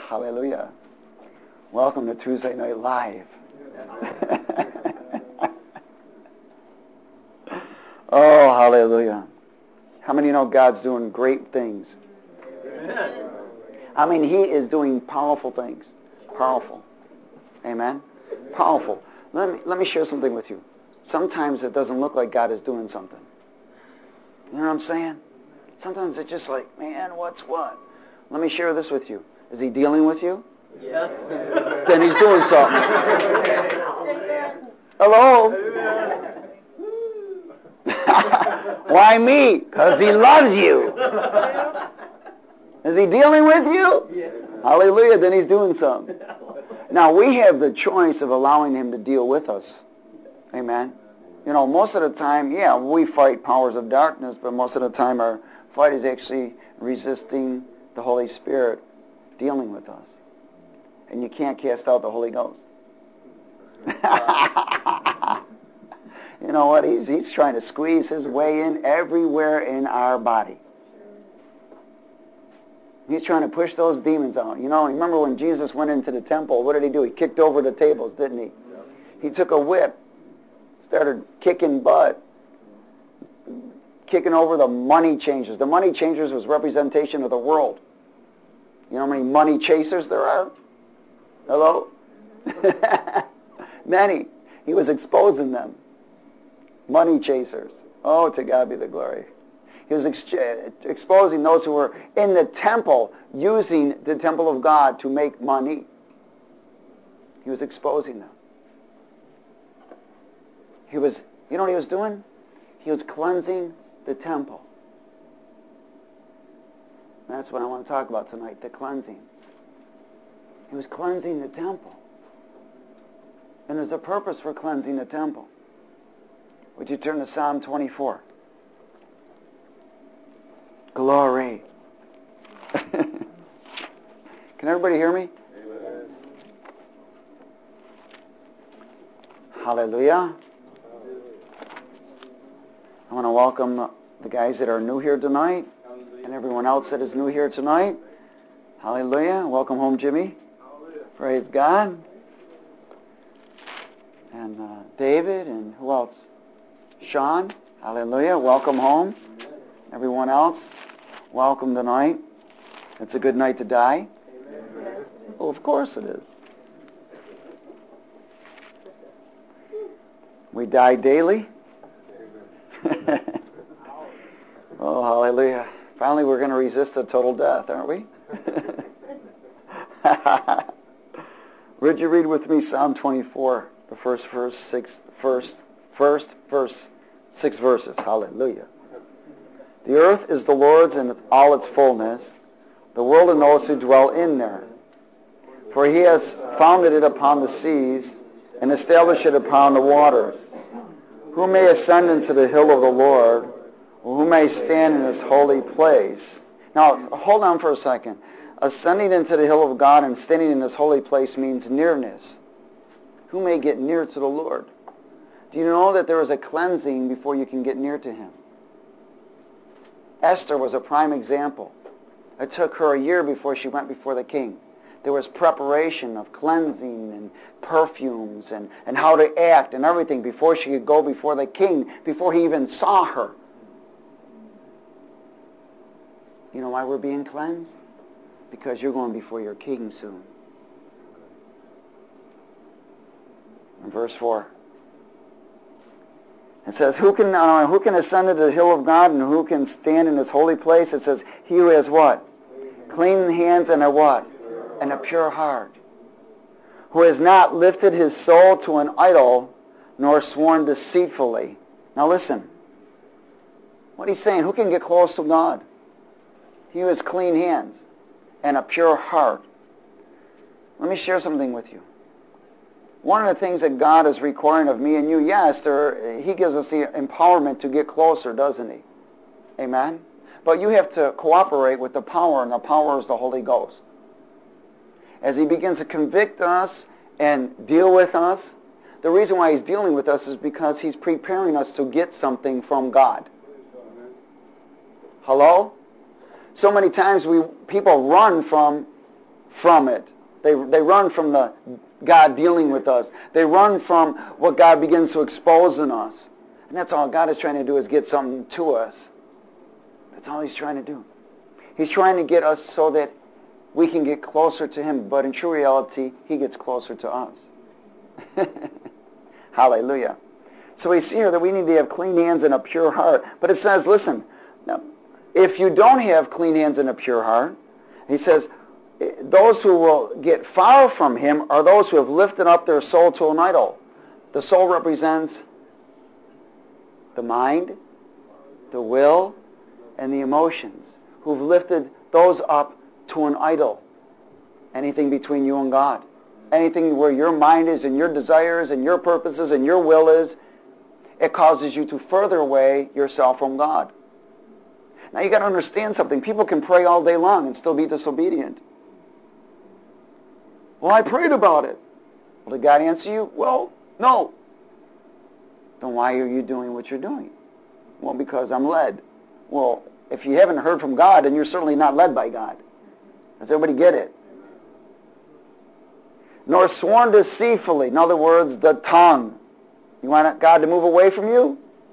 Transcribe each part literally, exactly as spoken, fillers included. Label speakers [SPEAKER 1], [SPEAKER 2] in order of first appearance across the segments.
[SPEAKER 1] Hallelujah. Welcome to Tuesday Night Live. Oh, hallelujah. How many know God's doing great things? Amen. I mean, He is doing powerful things. Powerful. Amen? Powerful. Let me, let me share something with you. Sometimes it doesn't look like God is doing something. You know what I'm saying? Sometimes it's just like, man, what's what? Let me share this with you. Is He dealing with you?
[SPEAKER 2] Yes.
[SPEAKER 1] Then He's doing something. Hello? Why me? Because He loves you. Is He dealing with you? Hallelujah. Then He's doing something. Now, we have the choice of allowing Him to deal with us. Amen. You know, most of the time, yeah, we fight powers of darkness, but most of the time our fight is actually resisting the Holy Spirit dealing with us. And you can't cast out the Holy Ghost. You know what? He's, he's trying to squeeze His way in everywhere in our body. He's trying to push those demons out. You know, remember when Jesus went into the temple, what did He do? He kicked over the tables, didn't He? He took a whip, started kicking butt, kicking over the money changers. The money changers was representation of the world. You know how many money chasers there are? Hello? Many. He was exposing them. Money chasers. Oh, to God be the glory. He was ex- exposing those who were in the temple, using the temple of God to make money. He was exposing them. He was, you know what He was doing? He was cleansing the temple. That's what I want to talk about tonight, the cleansing. He was cleansing the temple. And there's a purpose for cleansing the temple. Would you turn to Psalm twenty-four? Glory. Can everybody hear me?
[SPEAKER 2] Amen.
[SPEAKER 1] Hallelujah. I want to welcome the guys that are new here tonight and everyone else that is new here tonight. Hallelujah. Welcome home, Jimmy.
[SPEAKER 2] Hallelujah.
[SPEAKER 1] Praise God. And uh, David and who else? Sean. Hallelujah. Welcome home. Everyone else, welcome tonight. It's a good night to die.
[SPEAKER 2] Amen.
[SPEAKER 1] Well, of course it is. We die daily. Oh, hallelujah. Finally, we're going to resist a total death, aren't we? Would you read with me Psalm twenty-four, the first verse, six, first, first verse, six verses. Hallelujah. The earth is the Lord's and all its fullness, the world and those who dwell in there. For He has founded it upon the seas and established it upon the waters. Who may ascend into the hill of the Lord, or who may stand in His holy place? Now, hold on for a second. Ascending into the hill of God and standing in His holy place means nearness. Who may get near to the Lord? Do you know that there is a cleansing before you can get near to Him? Esther was a prime example. It took her a year before she went before the king. There was preparation of cleansing and perfumes and, and how to act and everything before she could go before the king, before he even saw her. You know why we're being cleansed? Because you're going before your king soon. In verse four. It says, who can uh, who can ascend to the hill of God and who can stand in His holy place? It says, he who has what? Clean hands and a what? And a pure heart. Who has not lifted his soul to an idol, nor sworn deceitfully. Now listen. What he's saying, who can get close to God? He who has clean hands and a pure heart. Let me share something with you. One of the things that God is requiring of me and you, yes, there, He gives us the empowerment to get closer, doesn't He? Amen? But you have to cooperate with the power, and the power is the Holy Ghost. As He begins to convict us and deal with us, the reason why He's dealing with us is because He's preparing us to get something from God. Hello? So many times we people run from from it. They, they run from the God dealing with us. They run from what God begins to expose in us. And that's all God is trying to do, is get something to us. That's all he's trying to do. He's trying to get us so that we can get closer to him. But in true reality, he gets closer to us. Hallelujah. So we see here that we need to have clean hands and a pure heart. But it says, listen, if you don't have clean hands and a pure heart, he says, those who will get far from him are those who have lifted up their soul to an idol. The soul represents the mind, the will, and the emotions, who've lifted those up to an idol. Anything between you and God. Anything where your mind is and your desires and your purposes and your will is, it causes you to further away yourself from God. Now you got to understand something. People can pray all day long and still be disobedient. Well, I prayed about it. Well, did God answer you? Well, no. Then why are you doing what you're doing? Well, because I'm led. Well, if you haven't heard from God, then you're certainly not led by God. Does everybody get it? Nor sworn deceitfully. In other words, the tongue. You want God to move away from you?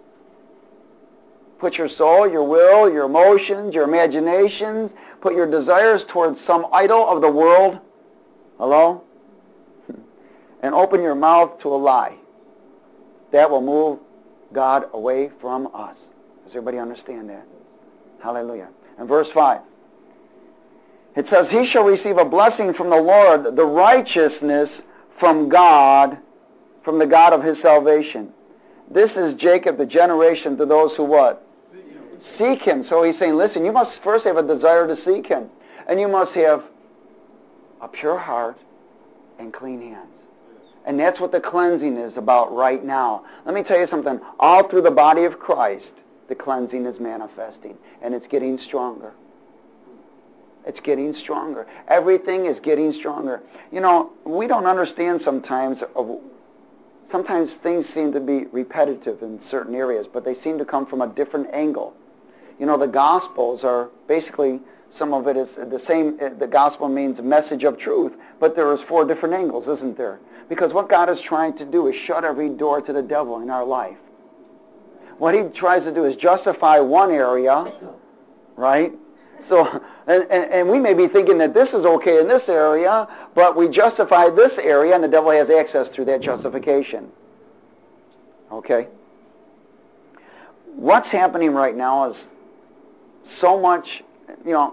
[SPEAKER 1] Put your soul, your will, your emotions, your imaginations, put your desires towards some idol of the world. Hello? And open your mouth to a lie. That will move God away from us. Does everybody understand that? Hallelujah. And verse five. It says, he shall receive a blessing from the Lord, the righteousness from God, from the God of his salvation. This is Jacob, the generation to those who what? Seek him. Seek him. So he's saying, listen, you must first have a desire to seek him. And you must have a pure heart and clean hands. And that's what the cleansing is about right now. Let me tell you something. All through the body of Christ, the cleansing is manifesting. And it's getting stronger. It's getting stronger. Everything is getting stronger. You know, we don't understand sometimes of Sometimes things seem to be repetitive in certain areas, but they seem to come from a different angle. You know, the Gospels are basically, some of it is the same. The Gospel means message of truth, but there is four different angles, isn't there? Because what God is trying to do is shut every door to the devil in our life. What he tries to do is justify one area, right? So, and, and, and we may be thinking that this is okay in this area, but we justify this area, and the devil has access through that justification. Okay? What's happening right now is so much, you know,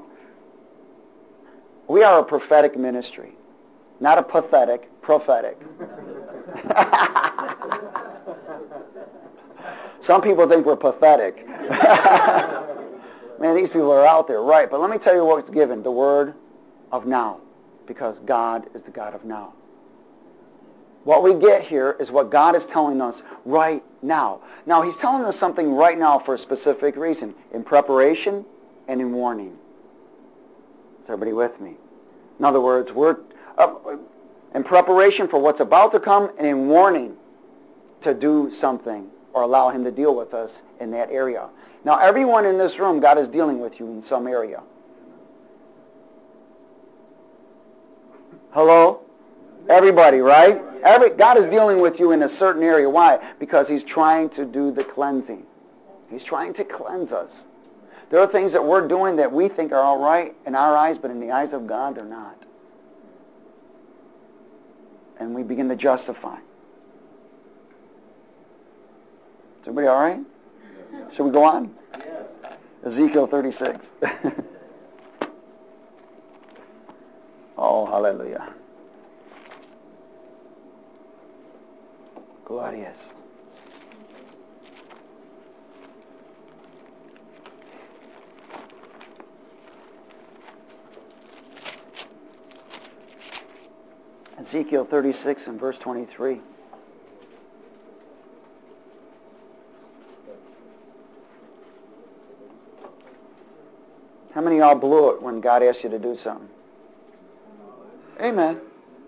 [SPEAKER 1] we are a prophetic ministry. Not a pathetic, prophetic. Some people think we're pathetic. Man, these people are out there, right? But let me tell you what's given, the word of now, because God is the God of now. What we get here is what God is telling us right now. Now, he's telling us something right now for a specific reason, in preparation and in warning. Is everybody with me? In other words, we're uh, in preparation for what's about to come and in warning to do something or allow him to deal with us in that area. Now, everyone in this room, God is dealing with you in some area. Hello? Everybody, right? Every, God is dealing with you in a certain area. Why? Because he's trying to do the cleansing. He's trying to cleanse us. There are things that we're doing that we think are all right in our eyes, but in the eyes of God, they're not. And we begin to justify. Is everybody all right? Should we go on? Yeah. Ezekiel thirty-six. Oh, hallelujah. Glorious. Ezekiel thirty-six and verse twenty-three. How many of y'all blew it when God asked you to do something? Amen.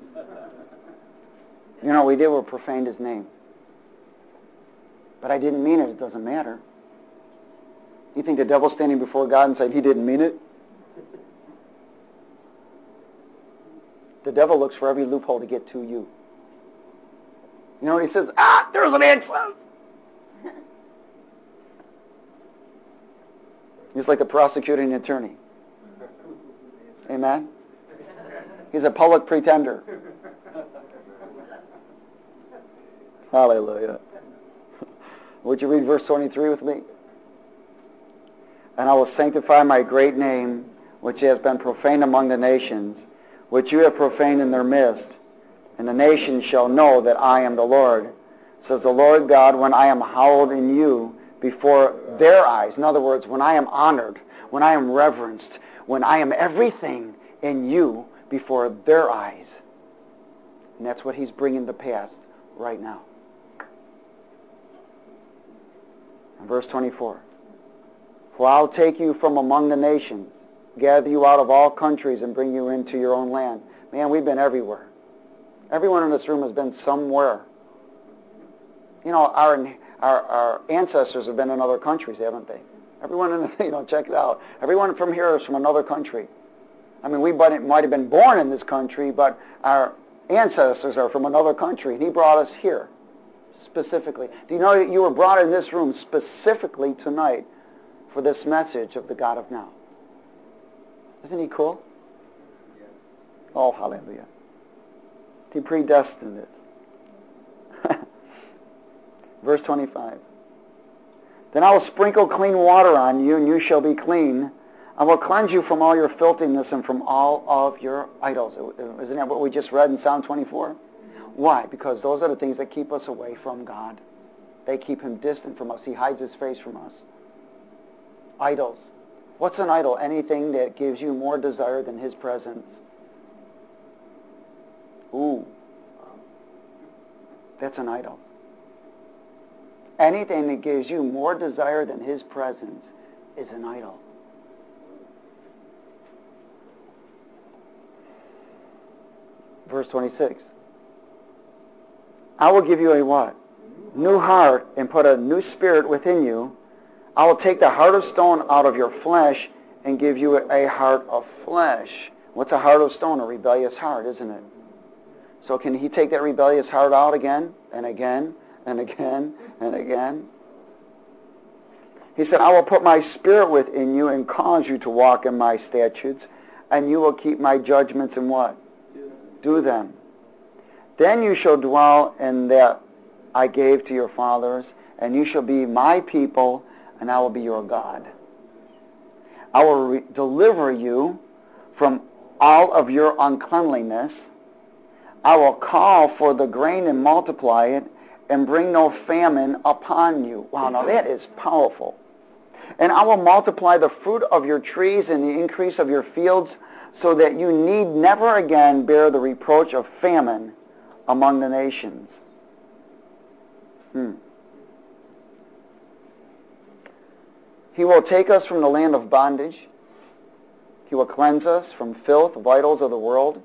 [SPEAKER 1] You know, we did, we profaned his name. But I didn't mean it, it doesn't matter. You think the devil's standing before God and saying he didn't mean it? The devil looks for every loophole to get to you. You know what he says? Ah, there's an access. He's like a prosecuting attorney. Amen? He's a public pretender. Hallelujah. Would you read verse twenty-three with me? And I will sanctify my great name, which has been profaned among the nations, which you have profaned in their midst. And the nations shall know that I am the Lord, says the Lord God, when I am hallowed in you before their eyes. In other words, when I am honored, when I am reverenced, when I am everything in you before their eyes. And that's what he's bringing to pass right now. And verse twenty-four. For I'll take you from among the nations, gather you out of all countries, and bring you into your own land. Man, we've been everywhere. Everyone in this room has been somewhere. You know, our our, our ancestors have been in other countries, haven't they? Everyone in the, you know, check it out. Everyone from here is from another country. I mean, we might have been born in this country, but our ancestors are from another country, and he brought us here specifically. Do you know that you were brought in this room specifically tonight for this message of the God of now? Isn't he cool? Yeah. Oh, hallelujah. He predestined it. Verse twenty-five. Then I will sprinkle clean water on you, and you shall be clean. I will cleanse you from all your filthiness and from all of your idols. Isn't that what we just read in Psalm twenty-four? Why? Because those are the things that keep us away from God. They keep him distant from us. He hides his face from us. Idols. What's an idol? Anything that gives you more desire than his presence. Ooh. That's an idol. Anything that gives you more desire than his presence is an idol. Verse twenty-six. I will give you a what? New heart, and put a new spirit within you. I will take the heart of stone out of your flesh and give you a heart of flesh. What's a heart of stone? A rebellious heart, isn't it? So can he take that rebellious heart out again and again and again and again? He said, I will put my spirit within you and cause you to walk in my statutes, and you will keep my judgments and what? Do them. Then you shall dwell in that I gave to your fathers, and you shall be my people, and I will be your God. I will re- deliver you from all of your uncleanliness. I will call for the grain and multiply it, and bring no famine upon you. Wow, now that is powerful. And I will multiply the fruit of your trees and the increase of your fields, so that you need never again bear the reproach of famine among the nations. Hmm. He will take us from the land of bondage. He will cleanse us from filth, of idols of the world.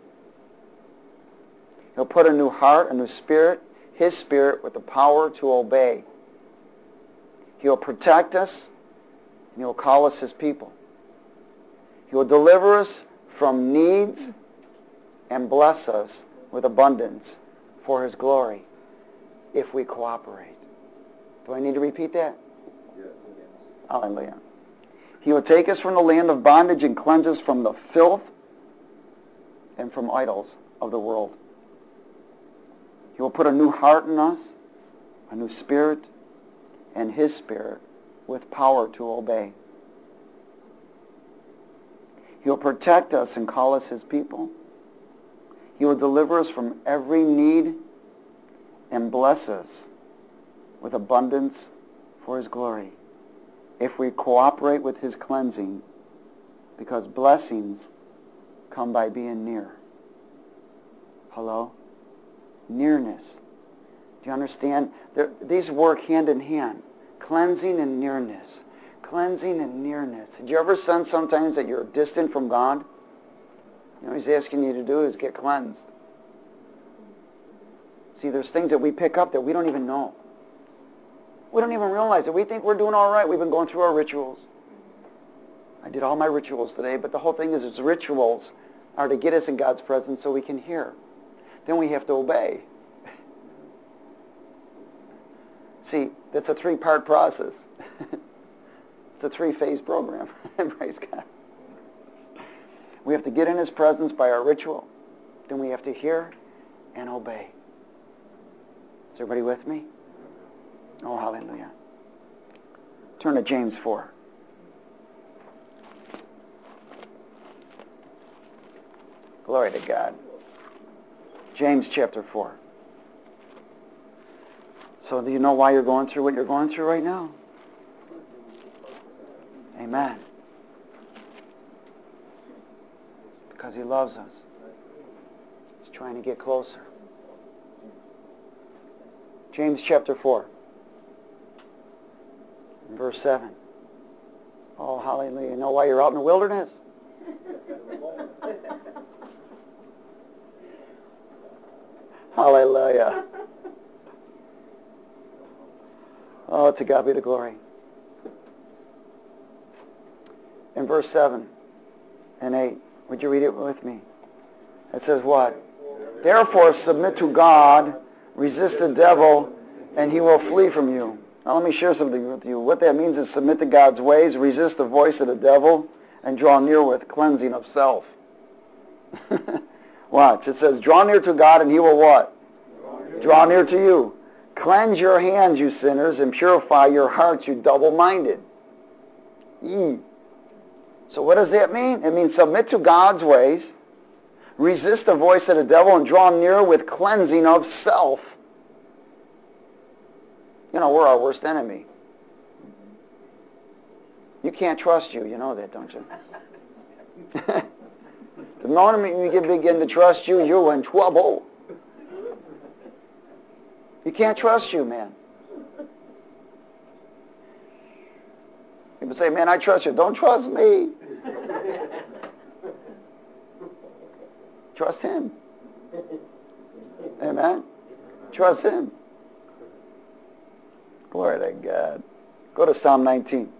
[SPEAKER 1] He'll put a new heart, a new spirit, his spirit with the power to obey. He'll protect us, and he'll call us his people. He will deliver us from needs and bless us with abundance for his glory if we cooperate. Do I need to repeat that? Yes. Hallelujah. He will take us from the land of bondage and cleanse us from the filth and from idols of the world. He will put a new heart in us, a new spirit, and his spirit with power to obey. He will protect us and call us his people. He will deliver us from every need and bless us with abundance for his glory if we cooperate with his cleansing, because blessings come by being near. Hello? Nearness. Do you understand? They're, these work hand in hand. Cleansing and nearness. Cleansing and nearness. Did you ever sense sometimes that you're distant from God? You know what he's asking you to do is get cleansed. See, there's things that we pick up that we don't even know. We don't even realize it. We think we're doing all right. We've been going through our rituals. I did all my rituals today, but the whole thing is it's rituals are to get us in God's presence so we can hear. Then we have to obey. See, that's a three-part process. It's a three-phase program. Praise God. We have to get in His presence by our ritual. Then we have to hear and obey. Is everybody with me? Oh, hallelujah. Turn to James four. Glory to God. James chapter four. So do you know why you're going through what you're going through right now? Amen. Because He loves us. He's trying to get closer. James chapter four. Verse seven. Oh, hallelujah. You know why you're out in the wilderness? Hallelujah. Oh, to God be the glory. In verse seven and eight, would you read it with me? It says what? Therefore submit to God, resist the devil, and he will flee from you. Now let me share something with you. What that means is submit to God's ways, resist the voice of the devil, and draw near with cleansing of self. Watch. It says, draw near to God and He will what? Draw near, draw near to you. Cleanse your hands, you sinners, and purify your hearts, you double-minded. Mm. So what does that mean? It means submit to God's ways, resist the voice of the devil, and draw near with cleansing of self. You know, we're our worst enemy. You can't trust you. You know that, don't you? The moment you begin to trust you, you're in trouble. You can't trust you, man. People say, man, I trust you. Don't trust me. Trust Him. Amen? Trust Him. Glory to God. Go to Psalm nineteen.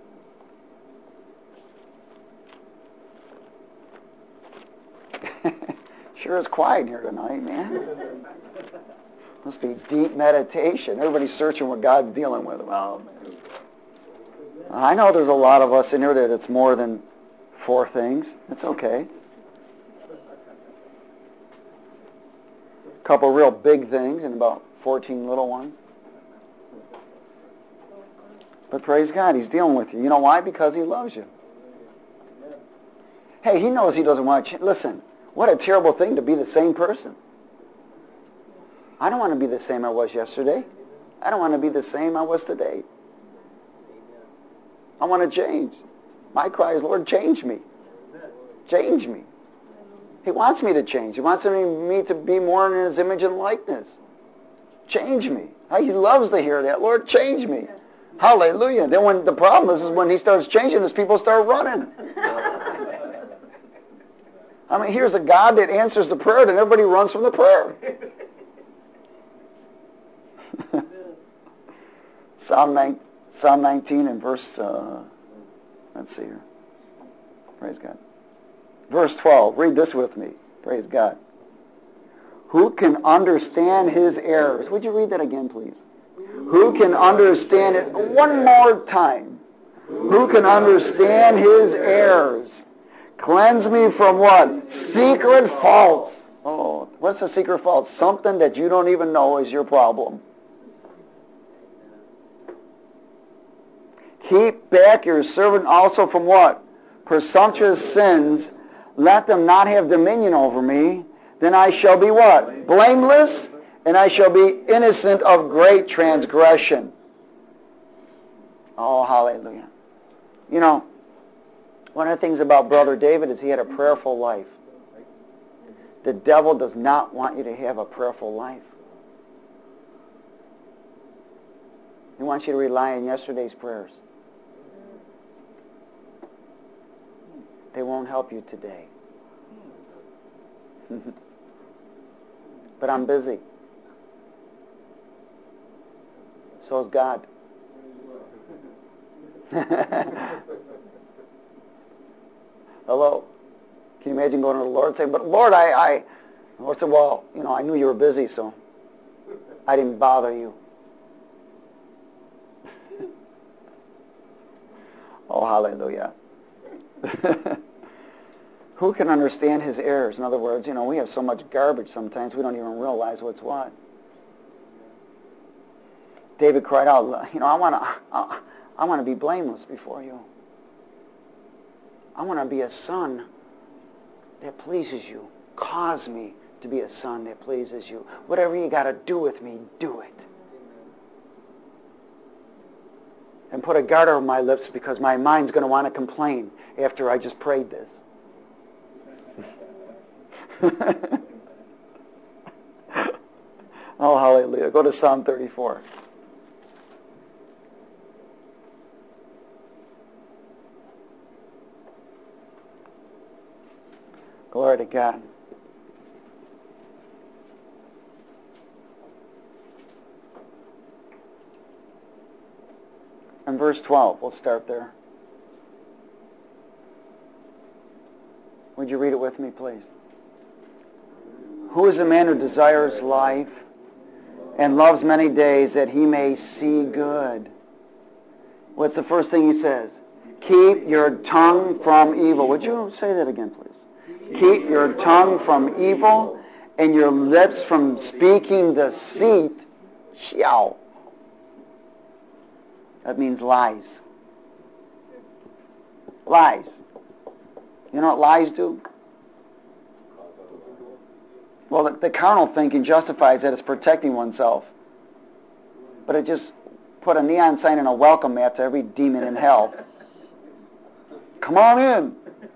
[SPEAKER 1] Sure is quiet here tonight, man. Must be deep meditation. Everybody's searching what God's dealing with. Well, I know there's a lot of us in here that it's more than four things. It's okay. A couple real big things and about fourteen little ones. But praise God, He's dealing with you. You know why? Because He loves you. Hey, He knows He doesn't want to change. Listen, what a terrible thing to be the same person. I don't want to be the same I was yesterday. I don't want to be the same I was today. I want to change. My cry is, Lord, change me. Change me. He wants me to change. He wants me to be more in His image and likeness. Change me. He loves to hear that. Lord, change me. Hallelujah. Then when the problem is, is when He starts changing us, people start running. I mean, here's a God that answers the prayer, and everybody runs from the prayer. Psalm, nine, Psalm nineteen and verse, uh, let's see here. Praise God. Verse twelve. Read this with me. Praise God. Who can understand His errors? Would you read that again, please? Who can understand it? One more time. Who can understand His errors? Cleanse me from what? Secret faults. Oh, what's the secret fault? Something that you don't even know is your problem. Keep back your servant also from what? Presumptuous sins. Let them not have dominion over me. Then I shall be what? Blameless, and I shall be innocent of great transgression. Oh, hallelujah. You know, one of the things about Brother David is he had a prayerful life. The devil does not want you to have a prayerful life. He wants you to rely on yesterday's prayers. They won't help you today. But I'm busy. So is God. Hello? Can you imagine going to the Lord and saying, but Lord, I, I, the Lord said, well, you know, I knew you were busy, so I didn't bother you. Oh, hallelujah. Who can understand his errors? In other words, you know, we have so much garbage sometimes we don't even realize what's what. David cried out, you know, I want to I, I want to be blameless before you. I want to be a son that pleases you. Cause me to be a son that pleases you. Whatever you got to do with me, do it. And put a guard over my lips because my mind's going to want to complain after I just prayed this. Oh, hallelujah. Go to Psalm thirty-four. Glory to God. And verse twelve, we'll start there. Would you read it with me, please? Who is a man who desires life and loves many days that he may see good? What's the first thing he says? Keep your tongue from evil. Would you say that again, please? Keep your tongue from evil and your lips from speaking deceit. Yow. That means lies. Lies. You know what lies do? Well, the, the carnal thinking justifies that it's protecting oneself. But it just put a neon sign and a welcome mat to every demon in hell. Come on in.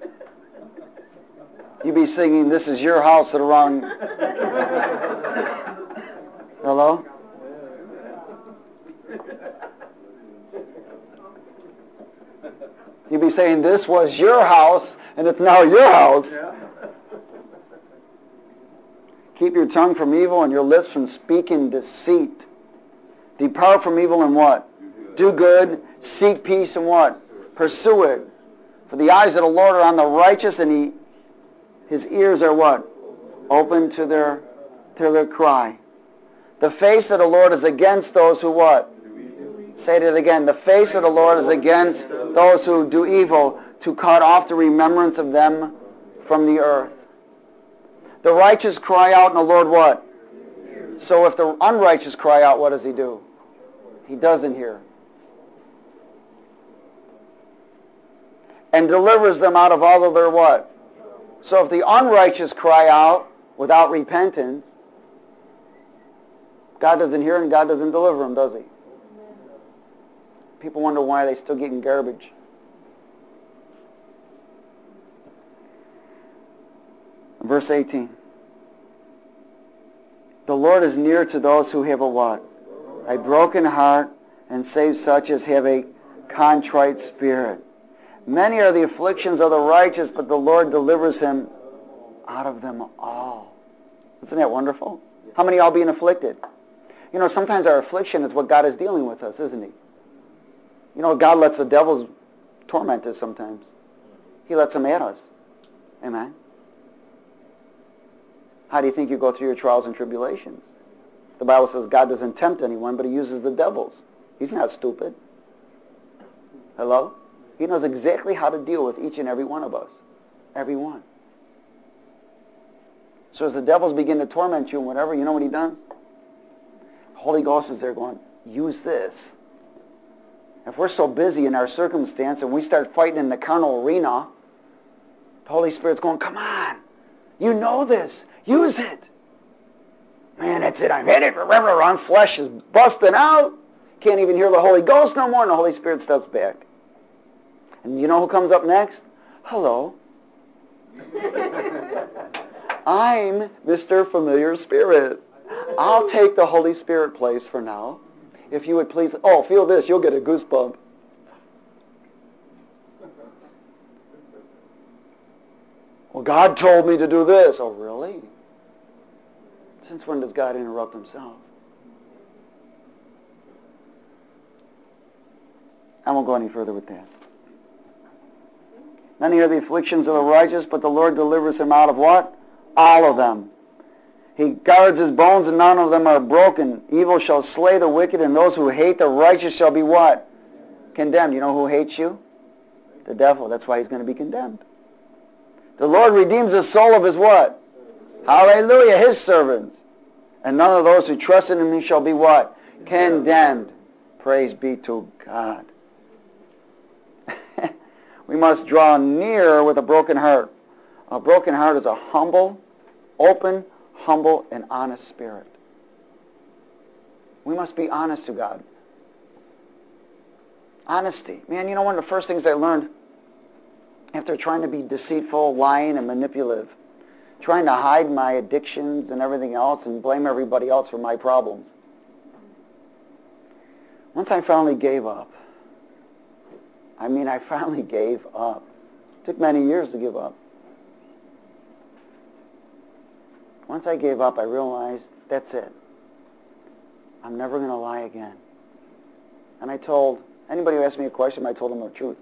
[SPEAKER 1] You be singing, this is your house at the wrong... Hello? You be saying, this was your house, and it's now your house. Yeah. Keep your tongue from evil and your lips from speaking deceit. Depart from evil and what? Do good. Seek peace and what? Pursue it. For the eyes of the Lord are on the righteous, and he, his ears are what? Open to their, to their cry. The face of the Lord is against those who what? Say it again. The face of the Lord is against those who do evil, to cut off the remembrance of them from the earth. The righteous cry out, and the Lord what? So if the unrighteous cry out, what does he do? He doesn't hear. And delivers them out of all of their what? So if the unrighteous cry out without repentance, God doesn't hear and God doesn't deliver them, does he? People wonder why they're still getting garbage. Verse eighteen. The Lord is near to those who have a what? A broken heart, and save such as have a contrite spirit. Many are the afflictions of the righteous, but the Lord delivers him out of them all. Isn't that wonderful? How many are being afflicted? You know, sometimes our affliction is what God is dealing with us, isn't he? You know, God lets the devils torment us sometimes. He lets them at us. Amen? How do you think you go through your trials and tribulations? The Bible says God doesn't tempt anyone, but he uses the devils. He's not stupid. Hello? He knows exactly how to deal with each and every one of us. Every one. So as the devils begin to torment you and whatever, you know what he does? The Holy Ghost is there going, use this. If we're so busy in our circumstance and we start fighting in the carnal arena, the Holy Spirit's going, come on. You know this. Use it. Man, that's it. I'm headed. Around flesh is busting out. Can't even hear the Holy Ghost no more, and the Holy Spirit steps back. And you know who comes up next? Hello. I'm Mister Familiar Spirit. I'll take the Holy Spirit place for now. If you would please, oh, feel this, you'll get a goosebump. Well, God told me to do this. Oh, really? Since when does God interrupt himself? I won't go any further with that. Many are the afflictions of the righteous, but the Lord delivers him out of what? All of them. He guards his bones, and none of them are broken. Evil shall slay the wicked, and those who hate the righteous shall be what? Condemned. You know who hates you? The devil. That's why he's going to be condemned. The Lord redeems the soul of his what? Hallelujah, his servants. And none of those who trust in him shall be what? Condemned. Praise be to God. We must draw near with a broken heart. A broken heart is a humble, open, humble, and honest spirit. We must be honest to God. Honesty. Man, you know, one of the first things I learned after trying to be deceitful, lying, and manipulative, trying to hide my addictions and everything else and blame everybody else for my problems. Once I finally gave up, I mean, I finally gave up. It took many years to give up. Once I gave up, I realized that's it. I'm never going to lie again. And I told anybody who asked me a question, I told them the truth.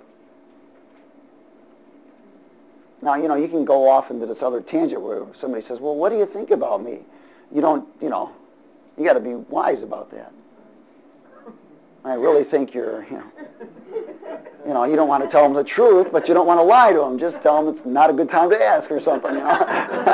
[SPEAKER 1] Now, you know, you can go off into this other tangent where somebody says, well, what do you think about me? You don't, you know, you got to be wise about that. I really think you're, you know, you know, you don't want to tell them the truth, but you don't want to lie to them. Just tell them it's not a good time to ask or something, you know.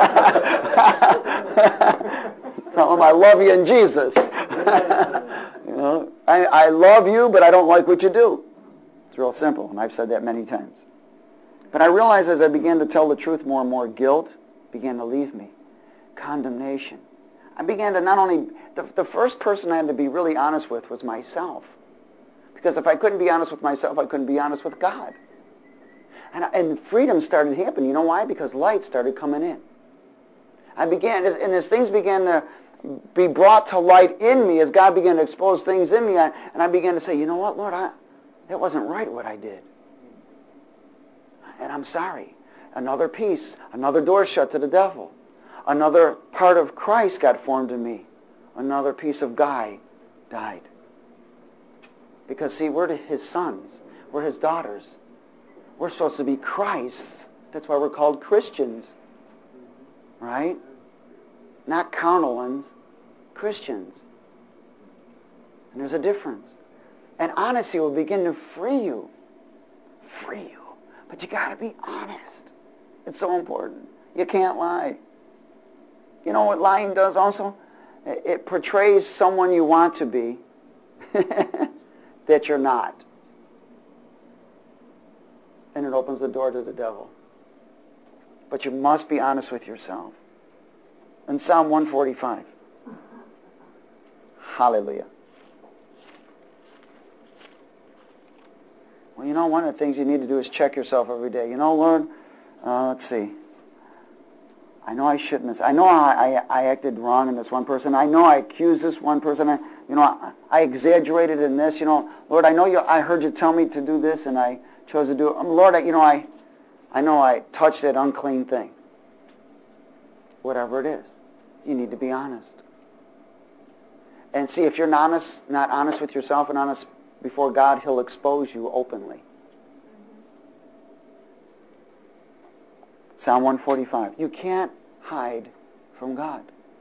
[SPEAKER 1] Tell them I love you in Jesus. You know, I, I love you, but I don't like what you do. It's real simple, and I've said that many times. But I realized as I began to tell the truth more and more, guilt began to leave me. Condemnation. I began to not only, the, the first person I had to be really honest with was myself. Because if I couldn't be honest with myself, I couldn't be honest with God. And, and freedom started happening. You know why? Because light started coming in. I began, and as things began to be brought to light in me, as God began to expose things in me, I, and I began to say, you know what, Lord, I, that wasn't right what I did. And I'm sorry. Another piece, another door shut to the devil. Another part of Christ got formed in me. Another piece of Guy died. Because, see, we're his sons. We're his daughters. We're supposed to be Christ. That's why we're called Christians. Right? Not carnal ones. Christians. And there's a difference. And honesty will begin to free you. Free you. But you got to be honest. It's so important. You can't lie. You know what lying does also? It portrays someone you want to be that you're not. And it opens the door to the devil. But you must be honest with yourself. In Psalm one forty-five. Hallelujah. Well, you know, one of the things you need to do is check yourself every day. You know, Lord, uh, let's see. I know I shouldn't have. I know I, I, I acted wrong in this one person. I know I accused this one person. I, you know, I, I exaggerated in this. You know, Lord, I know you. I heard you tell me to do this, and I chose to do it. Um, Lord, I, you know, I, I know I touched that unclean thing. Whatever it is, you need to be honest. And see, if you're not honest, not honest with yourself and honest before God, He'll expose you openly. Psalm one forty-five. You can't hide from God.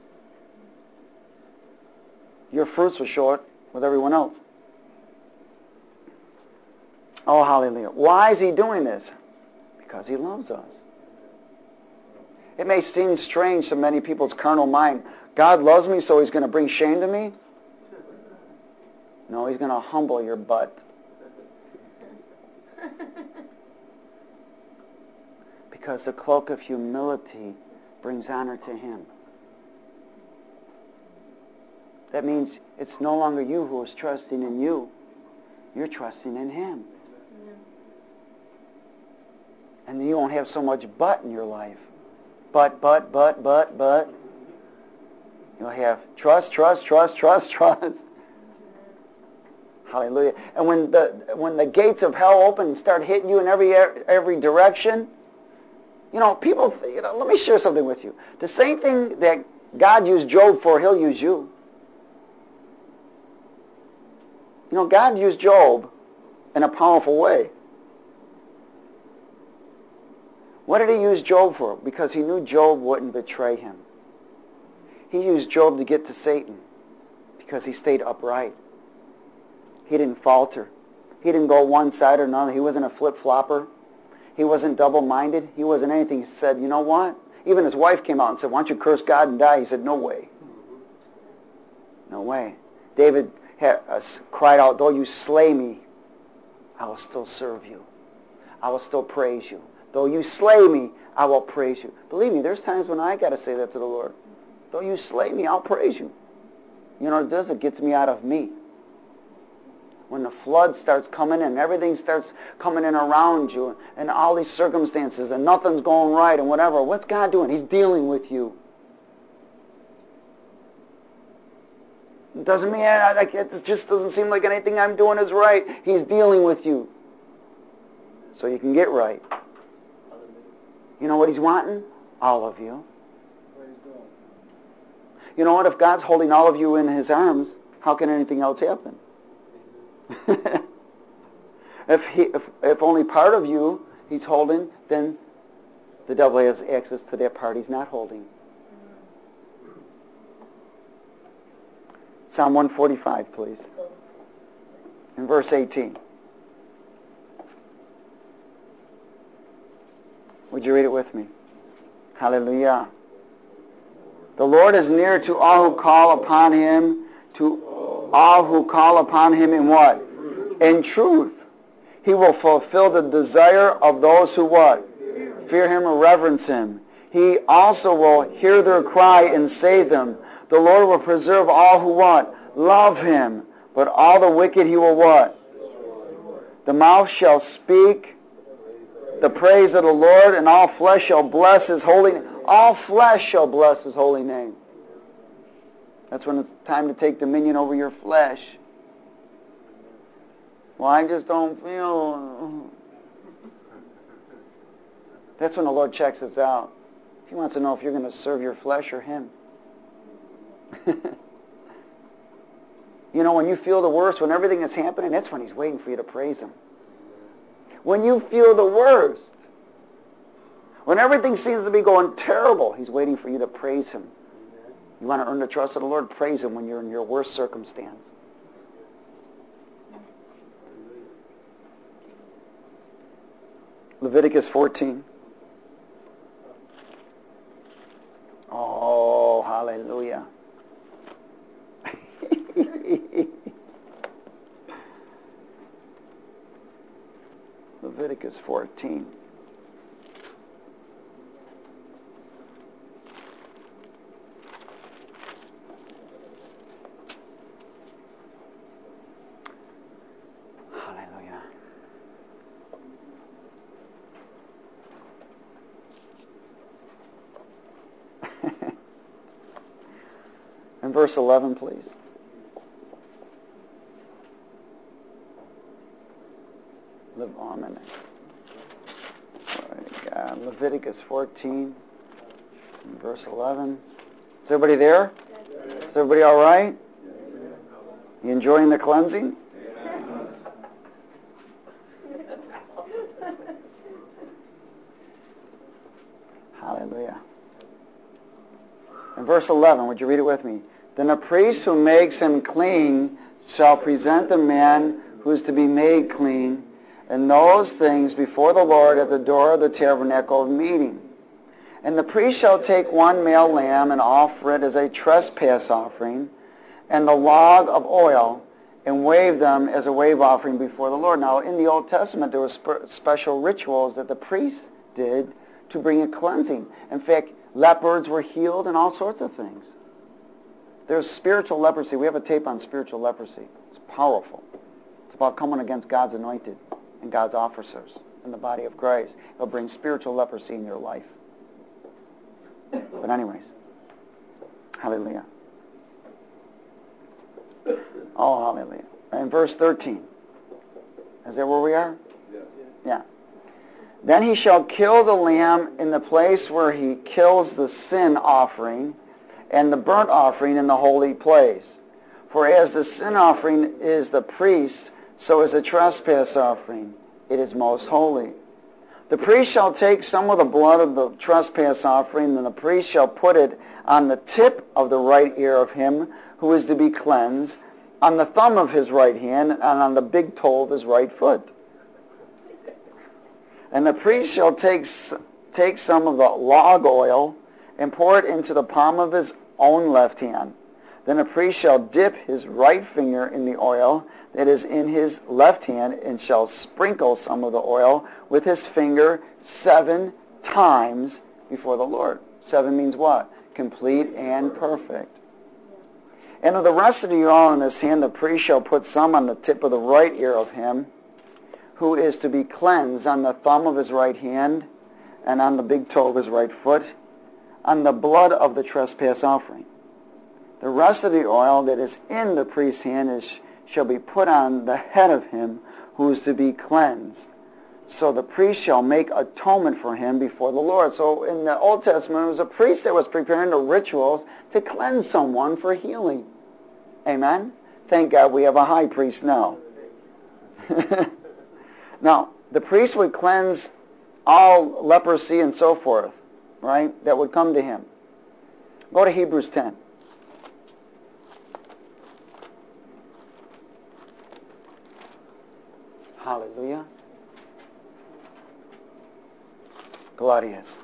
[SPEAKER 1] Your fruits will show it with everyone else. Oh, hallelujah. Why is He doing this? Because He loves us. It may seem strange to many people's carnal mind. God loves me, so He's going to bring shame to me? No, He's going to humble your butt. Because the cloak of humility brings honor to Him. That means it's no longer you who is trusting in you. You're trusting in Him. Yeah. And you won't have so much but in your life. But, but, but, but, but. You'll have trust, trust, trust, trust, trust. Hallelujah. And when the when the gates of hell open and start hitting you in every every direction, you know, people, you know, let me share something with you. The same thing that God used Job for, He'll use you. You know, God used Job in a powerful way. What did he use Job for? Because he knew Job wouldn't betray him. He used Job to get to Satan because he stayed upright. He didn't falter. He didn't go one side or another. He wasn't a flip-flopper. He wasn't double-minded. He wasn't anything. He said, you know what? Even his wife came out and said, why don't you curse God and die? He said, no way. No way. David had, uh, cried out, though you slay me, I will still serve you. I will still praise you. Though you slay me, I will praise you. Believe me, there's times when I got to say that to the Lord. Though you slay me, I'll praise you. You know what it does? It gets me out of me. When the flood starts coming in, everything starts coming in around you, and all these circumstances, and nothing's going right, and whatever, what's God doing? He's dealing with you. It doesn't mean, it just doesn't seem like anything I'm doing is right. He's dealing with you. So you can get right. You know what he's wanting? All of you. You know what? If God's holding all of you in his arms, how can anything else happen? if, he, if, if only part of you he's holding, then the devil has access to that part he's not holding. Psalm one forty-five, please. In verse eighteen. Would you read it with me? Hallelujah. The Lord is near to all who call upon him, to all who call upon him in what? In truth. He will fulfill the desire of those who what? Fear him or reverence him. He also will hear their cry and save them. The Lord will preserve all who what? Love him. But all the wicked he will what? The mouth shall speak the praise of the Lord, and all flesh shall bless his holy name. All flesh shall bless his holy name. That's when it's time to take dominion over your flesh. Well, I just don't feel... That's when the Lord checks us out. He wants to know if you're going to serve your flesh or him. You know, when you feel the worst, when everything is happening, that's when he's waiting for you to praise him. When you feel the worst, when everything seems to be going terrible, he's waiting for you to praise him. You want to earn the trust of the Lord? Praise him when you're in your worst circumstance. Leviticus fourteen. Oh, hallelujah. Leviticus fourteen. Hallelujah. And verse eleven, please. Leviticus fourteen, verse eleven. Is everybody there? Is everybody all right? You enjoying the cleansing? Hallelujah. In verse eleven, would you read it with me? Then a priest who makes him clean shall present the man who is to be made clean, and those things before the Lord at the door of the tabernacle of meeting. And the priest shall take one male lamb and offer it as a trespass offering, and the log of oil, and wave them as a wave offering before the Lord. Now, in the Old Testament, there were spe- special rituals that the priests did to bring a cleansing. In fact, leopards were healed and all sorts of things. There's spiritual leprosy. We have a tape on spiritual leprosy. It's powerful. It's about coming against God's anointed and God's officers in the body of Christ. It'll bring spiritual leprosy in your life. But anyways, hallelujah. Oh, hallelujah. In verse thirteen. Is that where we are? Yeah. Yeah. Then he shall kill the lamb in the place where he kills the sin offering and the burnt offering in the holy place. For as the sin offering is the priest's, so is the trespass offering. It is most holy. The priest shall take some of the blood of the trespass offering, and the priest shall put it on the tip of the right ear of him who is to be cleansed, on the thumb of his right hand, and on the big toe of his right foot. And the priest shall take, take some of the log oil and pour it into the palm of his own left hand. Then the priest shall dip his right finger in the oil that is in his left hand, and shall sprinkle some of the oil with his finger seven times before the Lord. Seven means what? Complete and perfect. And of the rest of the oil in his hand, the priest shall put some on the tip of the right ear of him who is to be cleansed, on the thumb of his right hand, and on the big toe of his right foot, on the blood of the trespass offering. The rest of the oil that is in the priest's hand is, shall be put on the head of him who is to be cleansed. So the priest shall make atonement for him before the Lord. So in the Old Testament, it was a priest that was preparing the rituals to cleanse someone for healing. Amen? Thank God we have a high priest now. Now, the priest would cleanse all leprosy and so forth, right, that would come to him. Go to Hebrews ten. Hallelujah. Glorious.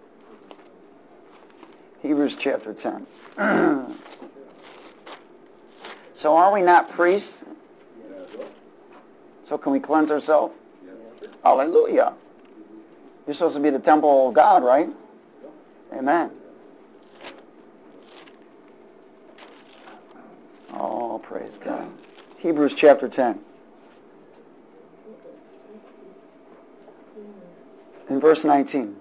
[SPEAKER 1] Hebrews chapter ten. So are we not priests? So can we cleanse ourselves? Hallelujah. You're supposed to be the temple of God, right? Amen. Oh, praise God. Hebrews chapter ten. In verse nineteen.